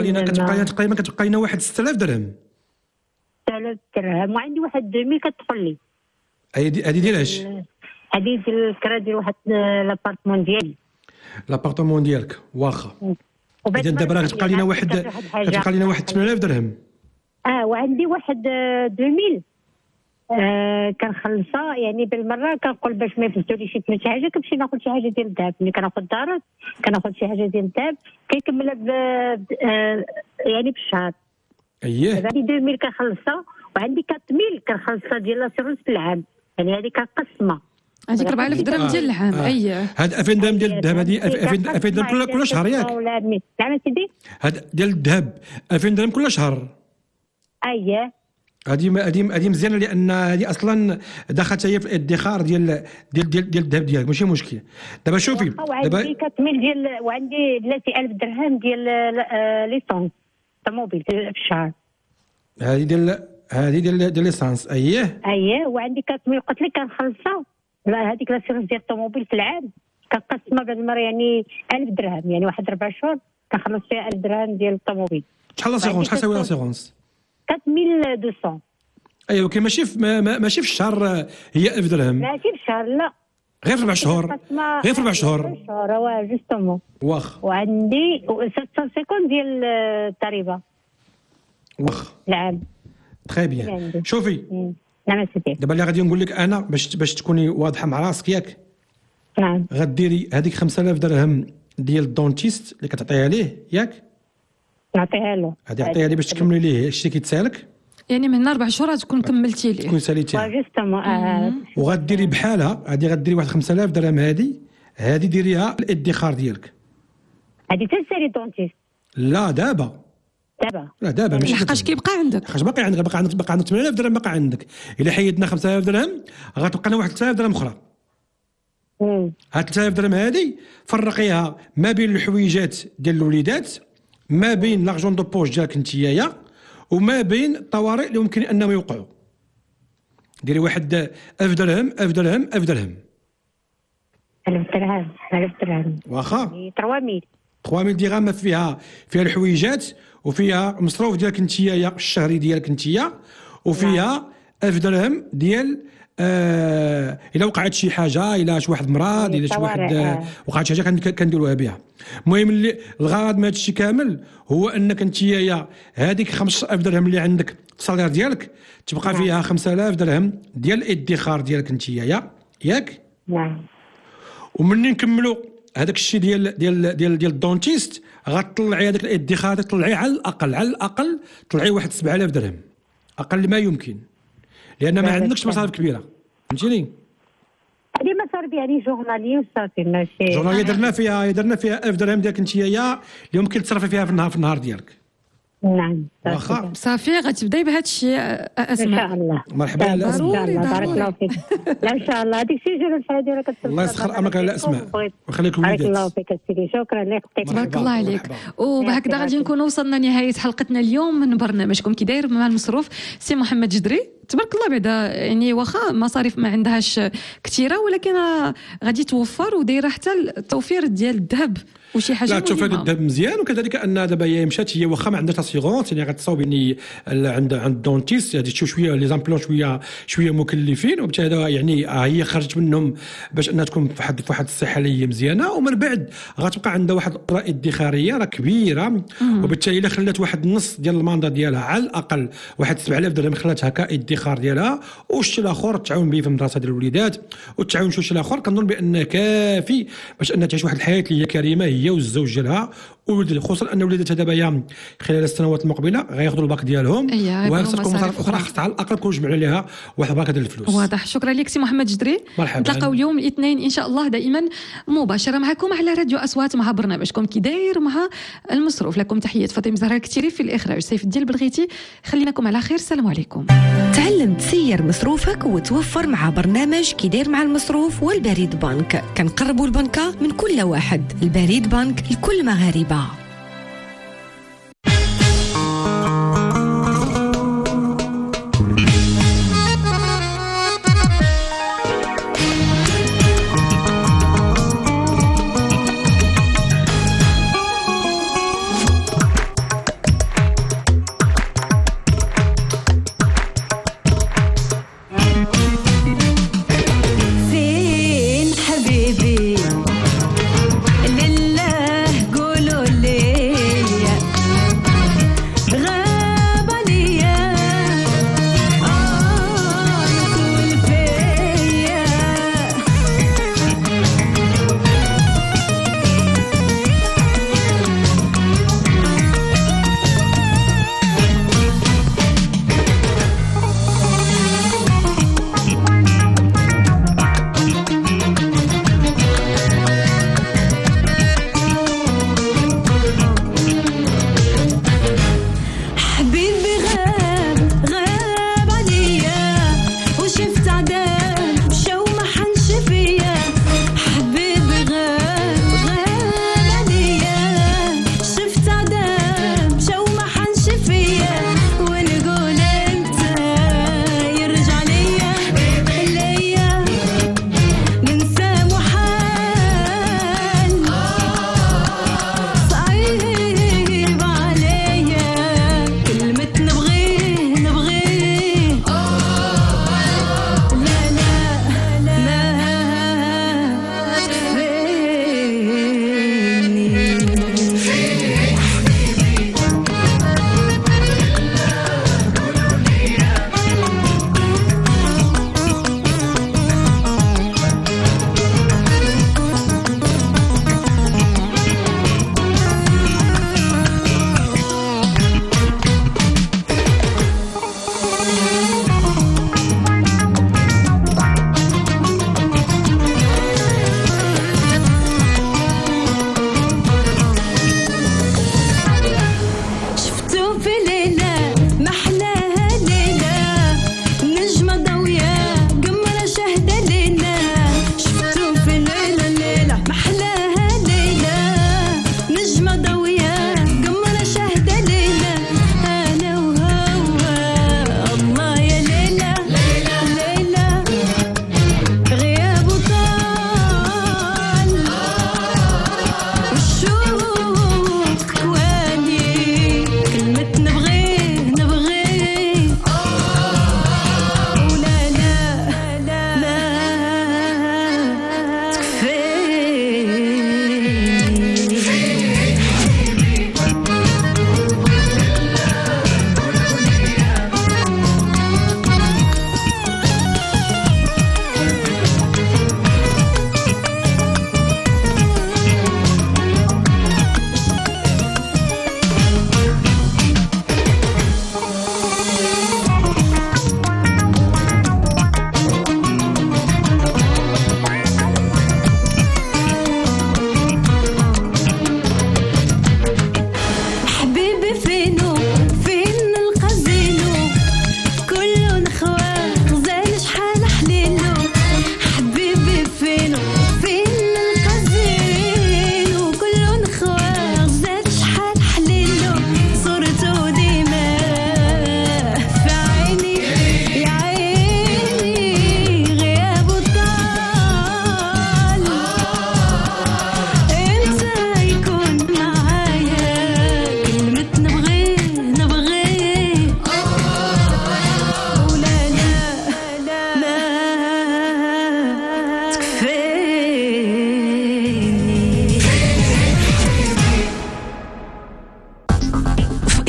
كتبقى لنا واحد 6,000 درهم. 6,000 درهم. وعندي واحد 2000 كتدخل لي. هذه ديال اش؟ هذه ديال الكرا ديال واحد لابارتمون ديالي. لابارتمون ديالك. واخا. اذا دابا راه كتبقى لنا واحد 8,000 درهم. وعندي واحد 2000 كنخلصها، يعني بالمره كنقول باش ما يفوتوليش شي حاجه كنمشي ناخذ شي حاجه ديال الذهب. ملي كناخذ دارات كناخذ شي حاجه ديال الذهب كيكملها يعني بالشهر. اييه. عندي 2000 كنخلصها، وعندي 4000 كنخلصها ديال لاسيرونس بالعام، يعني هذه كنقسمها. هذيك 4,000 درهم ديال العام. اييه. هاد 2000 درهم ديال الذهب، هذه 2000 درهم كل شهر ياك؟ نعم سيدي. هاد ديال الذهب 2000 درهم كل شهر. اييه. هذه مزيانه، لان هذه اصلا دخلت هي في الادخار ديال الذهب ديالك، ماشي مشكل. دابا شوفي دابا عندي كتميل ديال، وعندي 30,000 درهم ديال ليسونس طوموبيل في الشهر. هذه ديال ليسانس. اييه. وعندي كتميل قلت لك كنخلصها. لا هذيك لاسيرونس ديال الطوموبيل في العام كنقسمها بالمره، يعني 1000 درهم، يعني واحد 4 شهور كنخلص فيها 1000 درهم ديال الطوموبيل. شحال لاسيرونس؟ شحال تساوي لاسيرونس؟ 4200. ايوا كي ماشي في الشهر هي 1000 درهم. ماشي في الشهر، لا غير في 4 شهور. غير في 4 شهور. جوستومون. واخ. وعندي 750 ديال الضريبه. واخ. العام. تري بيان. شوفي. نعم سيدي. دابا اللي غادي نقول لك انا باش تكوني واضحه مع راسك ياك. نعم. غديري هذيك 5,000 درهم ديال الدونتيست اللي كتعطيها ليه ياك؟ نعطيها له. غادي عطيها ليه باش تكملي ليه الشيء اللي كيتسالك، يعني من 4 شهور تكون كملتي ليه، تكون ساليتيها. جوستومون. وغديري بحالها، غديري واحد 5,000 درهم هذه ديريها الادخار ديالك. هذه تسالي دونتيست؟ لا دابا ماشي لحقاش كيبقى عندك، لحقاش باقي عندك 8,000 درهم باقي عندك. الا حيدنا 5,000 درهم غتبقى لنا واحد 3,000 درهم اخرى. هاد 3000 درهم هذه فرقيها ما بين الحويجات ديال الوليدات، ما بين لاغجون دو بوش ديالك نتيايا، وما بين الطوارئ اللي ممكن انهم يوقعوا. ديري واحد 1000 درهم 1000 درهم 1000 درهم 1000 درهم واخا 3000 درهم فيها الحويجات، وفيها المصروف ديالك نتيايا الشهري ديالك نتيا، وفيها 1000 درهم ديال الا وقعت شي حاجه، الا شي واحد مرض، الا شي واحد وقعت شي حاجه كنديروها بها. المهم اللي الغرض من هذا الشيء كامل هو انك نتيايا هذيك 15000 درهم اللي عندك الصالير ديالك تبقى فيها 5000 درهم ديال الادخار ديالك نتيايا، ياك؟ ومنين نكملوا هذاك الشيء ديال الدونتيست غتطلعي هذاك الادخار، تطلعي على الاقل طلعي واحد 7000 درهم اقل ما يمكن، لان ما عندكش مصاريف كبيره، فهمتيني؟ هذه مصاريف يعني جورناليه وصافي ماشي جورناليه. درنا فيها 1000 درهم ديالك انتيا اللي ممكن تصرفي فيها في النهار ديالك. نعم واخا صافي غتبداي بهذا الشيء اسماء. ان شاء الله مرحبا لا ضروري بارك الله فيك. لا ان شاء الله هذيك الشيء جوج الحاجه ديالك الله يسخر امك على اسماء ويخليكم بارك الله فيك سيدي، شكرا لك. تبارك الله عليك. وبهكذا غادي نكونوا وصلنا نهايه حلقتنا اليوم من برنامجكم كي داير مع المصروف. سي محمد جدري تبارك الله بعدا يعني واخا مصاريف ما عندهاش كثيره، ولكن غادي توفر ودايره حتى التوفير ديال الذهب وشي حاجه. لا توفير الذهب مزيان، وكذلك ان دابا هي مشات هي واخا ما عندهاش اسيغونس، يعني غتصاوب يعني عند الدونتيست هذه شويه لي زامبلون شويه مكلفين، وبالتالي يعني هي خرجت منهم باش انها تكون في واحد الصحه اللي هي مزيانه، ومن بعد غتبقى عندها واحد الرأي ادخاريه راه كبيره، وبالتالي الا خلات واحد النص ديال الماندا ديالها على الاقل واحد 7000 درهم خلاتها كادخار ديالها، والشيء الاخر تعاون به في المدرسه ديال الوليدات وتعاون شي الاخر، كنظن بان كافي باش انها تعيش واحد الحياه اللي هي كريمه هي والزوج ديالها وولد، خصوصا ان وليداتها دابا خلال السنوات المقبله غياخذوا الباك ديالهم، وغتكون مصاريف اخرى خصها على الاقل كون جمعوا عليها واحد الباكه ديال الفلوس. واضح. شكرا لك سي محمد جدري. نتلاقاو اليوم الاثنين ان شاء الله دائما مباشره معكم على راديو اصوات مع برنامجكم كي داير مع المصروف. لكم تحيه فاطمه زهراء الكتيري في الاخراج، سيف الدين بلغيتي. خليناكم على خير، السلام عليكم. تعلم تسير مصروفك وتوفر مع برنامج كي داير مع المصروف والبريد بنك. كنقربوا البنكه من كل واحد، البريد بنك لكل المغاربه. فين حبيبي لله قولوا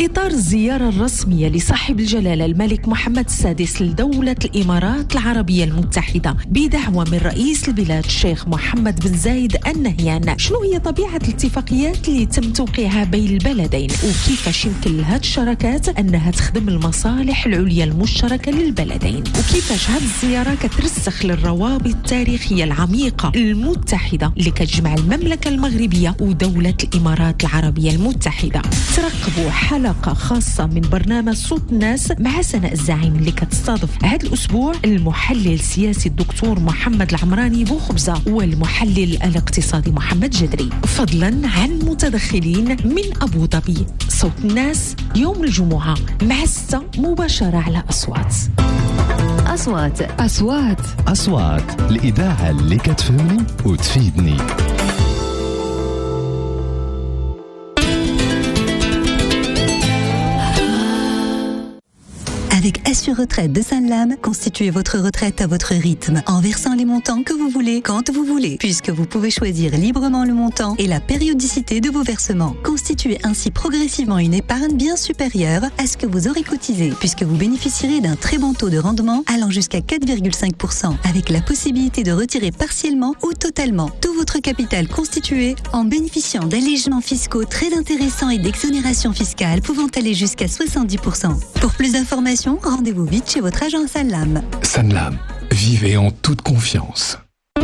إطار الزيارة الرسمية لصاحب الجلالة الملك محمد السادس لدولة الإمارات العربية المتحدة بدعوة من رئيس البلاد الشيخ محمد بن زايد النهيان، شنو هي طبيعة الاتفاقيات اللي تم توقيعها بين البلدين وكيفاش يمكن لهذه الشراكات أنها تخدم المصالح العليا المشتركة للبلدين، وكيفاش هذه الزيارة كترسخ للروابط التاريخية العميقة المتحدة اللي كتجمع المملكة المغربية ودولة الإمارات العربية المتحدة. ترقبوا حلقة خاصة من برنامج صوت الناس مع سناء الزعيم اللي كتستضيف هذا الأسبوع المحلل السياسي الدكتور محمد العمراني بوخبزة والمحلل الاقتصادي محمد جدري، فضلا عن متدخلين من أبو ظبي. صوت الناس يوم الجمعة مع 6 مباشرة على أصوات. أصوات الإذاعة اللي كتفهمني وتفيدني. Avec Assure Retraite de Sanlam, constituez votre retraite à votre rythme, en versant les montants que vous voulez, quand vous voulez, puisque vous pouvez choisir librement le montant et la périodicité de vos versements. Constituez ainsi progressivement une épargne bien supérieure à ce que vous aurez cotisé, puisque vous bénéficierez d'un très bon taux de rendement allant jusqu'à 4,5%, avec la possibilité de retirer partiellement ou totalement tout votre capital constitué en bénéficiant d'allégements fiscaux très intéressants et d'exonérations fiscales pouvant aller jusqu'à 70%. Pour plus d'informations, rendez-vous vite chez votre agent Sanlam. Sanlam, vivez en toute confiance.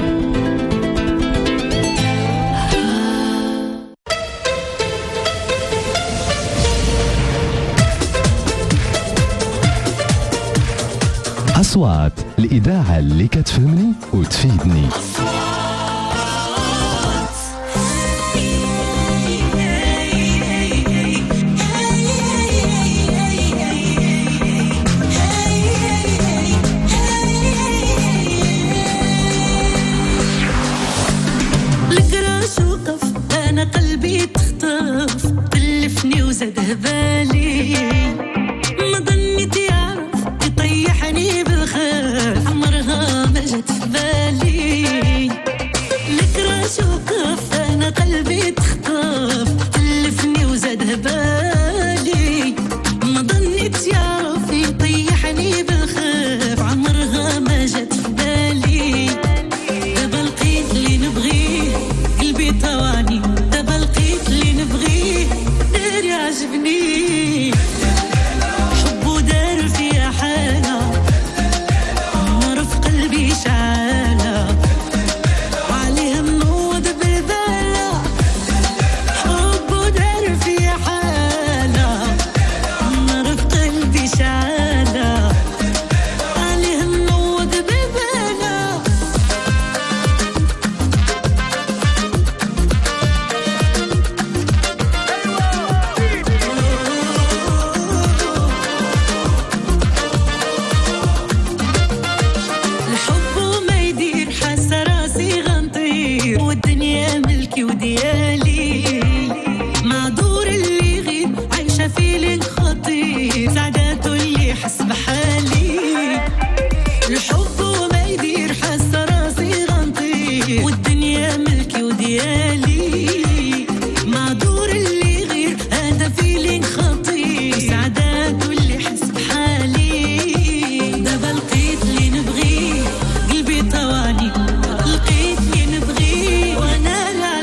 أصوات الإذاعة اللي كتفهمني وتفيدني. قلبي تخطف تلفني وزاد هبالي، ما ظنيت يعرف يطيحني بالخير، عمرها ما جات في بالي. لك راش وقف انا قلبي تخطف تلفني وزاد هبالي، ما ظنيت يعرف يطيحني بالخير، عمرها ما جات في بالي. دابا لقيت اللي نبغيه قلبي طواني، عجبني حبه دار في حالة، نار في قلبي شعالة، عليه النوض بالبالة. حبه دار في حالة، نار في قلبي شعالة، عليه النوض بالبالة. وديالي معذور اللي غير عايشة فيلين خطير، سعادته اللي حس بحالي. الحب وما يدير حاسة راسي غنطير، والدنيا ملكي وديالي. معذور اللي غير هذا فيلين خطير، سعادته اللي حس بحالي. دابا لقيت اللي نبغيه قلبي طواني، لقيت اللي نبغيه وانا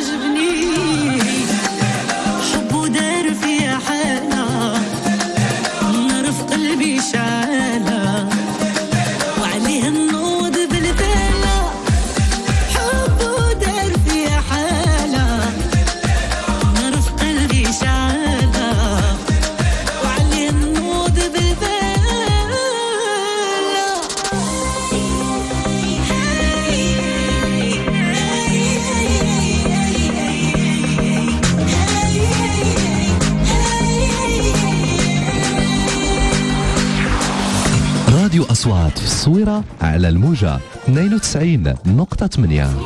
شعالة، وعليه النوض بالبالة. حبه دار في حالة، نار في قلبي شعالة، وعليه النوض بالبالة. راديو أصوات في الصويرة على الموجة 92.8.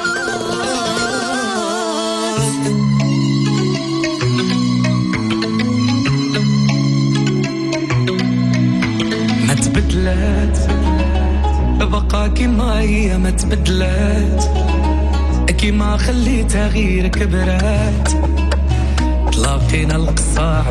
ما تبدلات بقى كيما هي، ما تبدلات كيما خليتها غير كبرات. لاقينا القصاع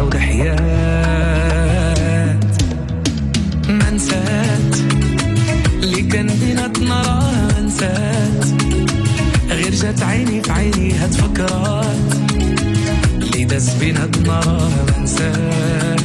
والحياة ما نسات اللي كان بيناتنا راه ما نسات غير جات عيني في عيني هاد فكرات اللي داز بيناتنا راه ما نسات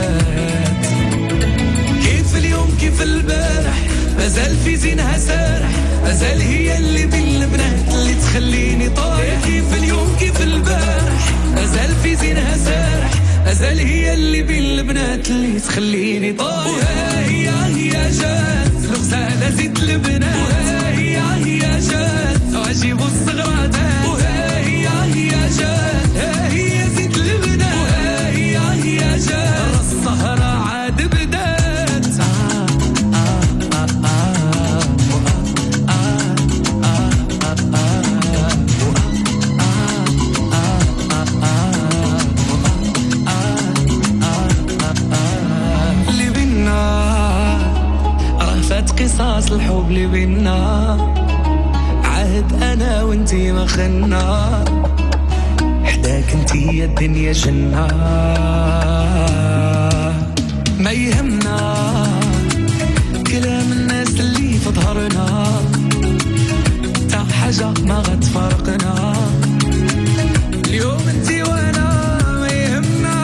كيف اليوم كيف البارح مازال في زينها سارح مازال هي اللي بين البنات اللي تخليني طايح كيف اليوم كيف البارح مازال في زينها سارح مازال هي اللي بين البنات اللي تخليني طايح وهي جات الغزالة زيت البنات وهي جات وعجيب الصغرات وهي جات هي زيت البنات وهي جات السهرة عاد بدات قصاص الحب اللي بينا عهد انا وانتي ما خنا حداك انتي يا الدنيا جنة ما يهمنا كلام الناس اللي في ظهرنا تا حاجة ما غتفرقنا اليوم انتي وانا ما يهمنا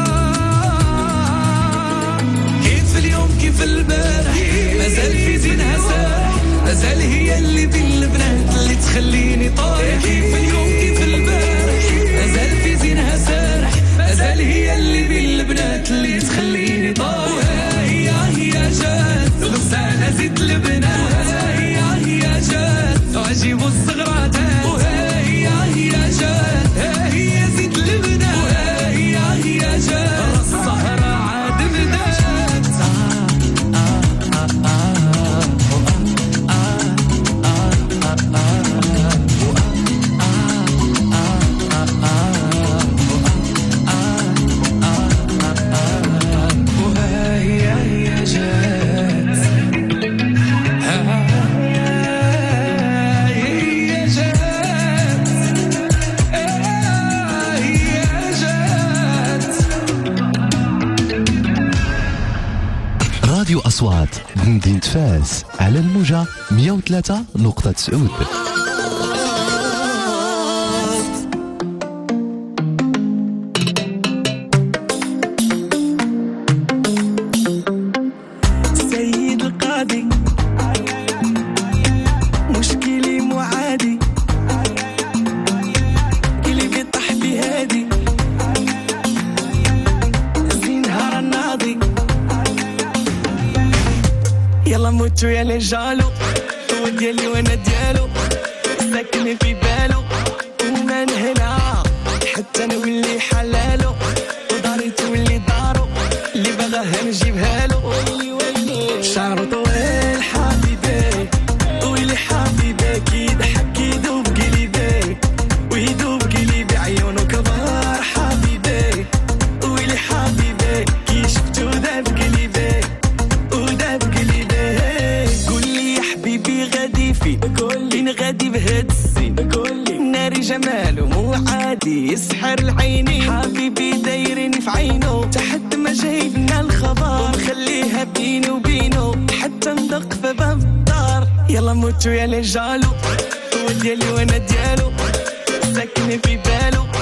كيف اليوم كيف البارح مازال في زينها سارح مازال هي اللي بين البنات اللي تخليني طايح كيف اليوم كيف البارح مازال في زينها سارح مازال هي اللي بين البنات اللي تخليني طايح وهي جات غسالة زيت البنات وهي جات وعجيب الصغرات وهي جات هي زيت البنات وهي جات السهرة عاد بدات راديو أصوات مدينة فاس على الموجة 103.9. سيد القاضي مشكلي مو عادي اللي بيطح بهادي زينها الناضي يلا موتو يا لجالو هو ديالي وانا ديالو ساكن في بالو وما نهلا حتى نولي حلالو وداري تولي دارو اللي بغاها نجيبها له شعرو طويل حبيبي ويلي حبيبي كيضحك يدوب قلبي ويدوب قلبي عيونه كبار حبيبي ويلي حبيبي كي شفتو داب قلبي وداب قلبي قولي يا حبيبي غادي فين فين غادي بهاد السن ناري جماله مو عادي يسحر العينين حبيبي دايرني في عينه تحت ما جايبنا الخبر ومخليها بيني وبينه حتى ندق في باب الدار يلا موتو يا لجالو هو ديالي وانا ديالو ساكن في بالو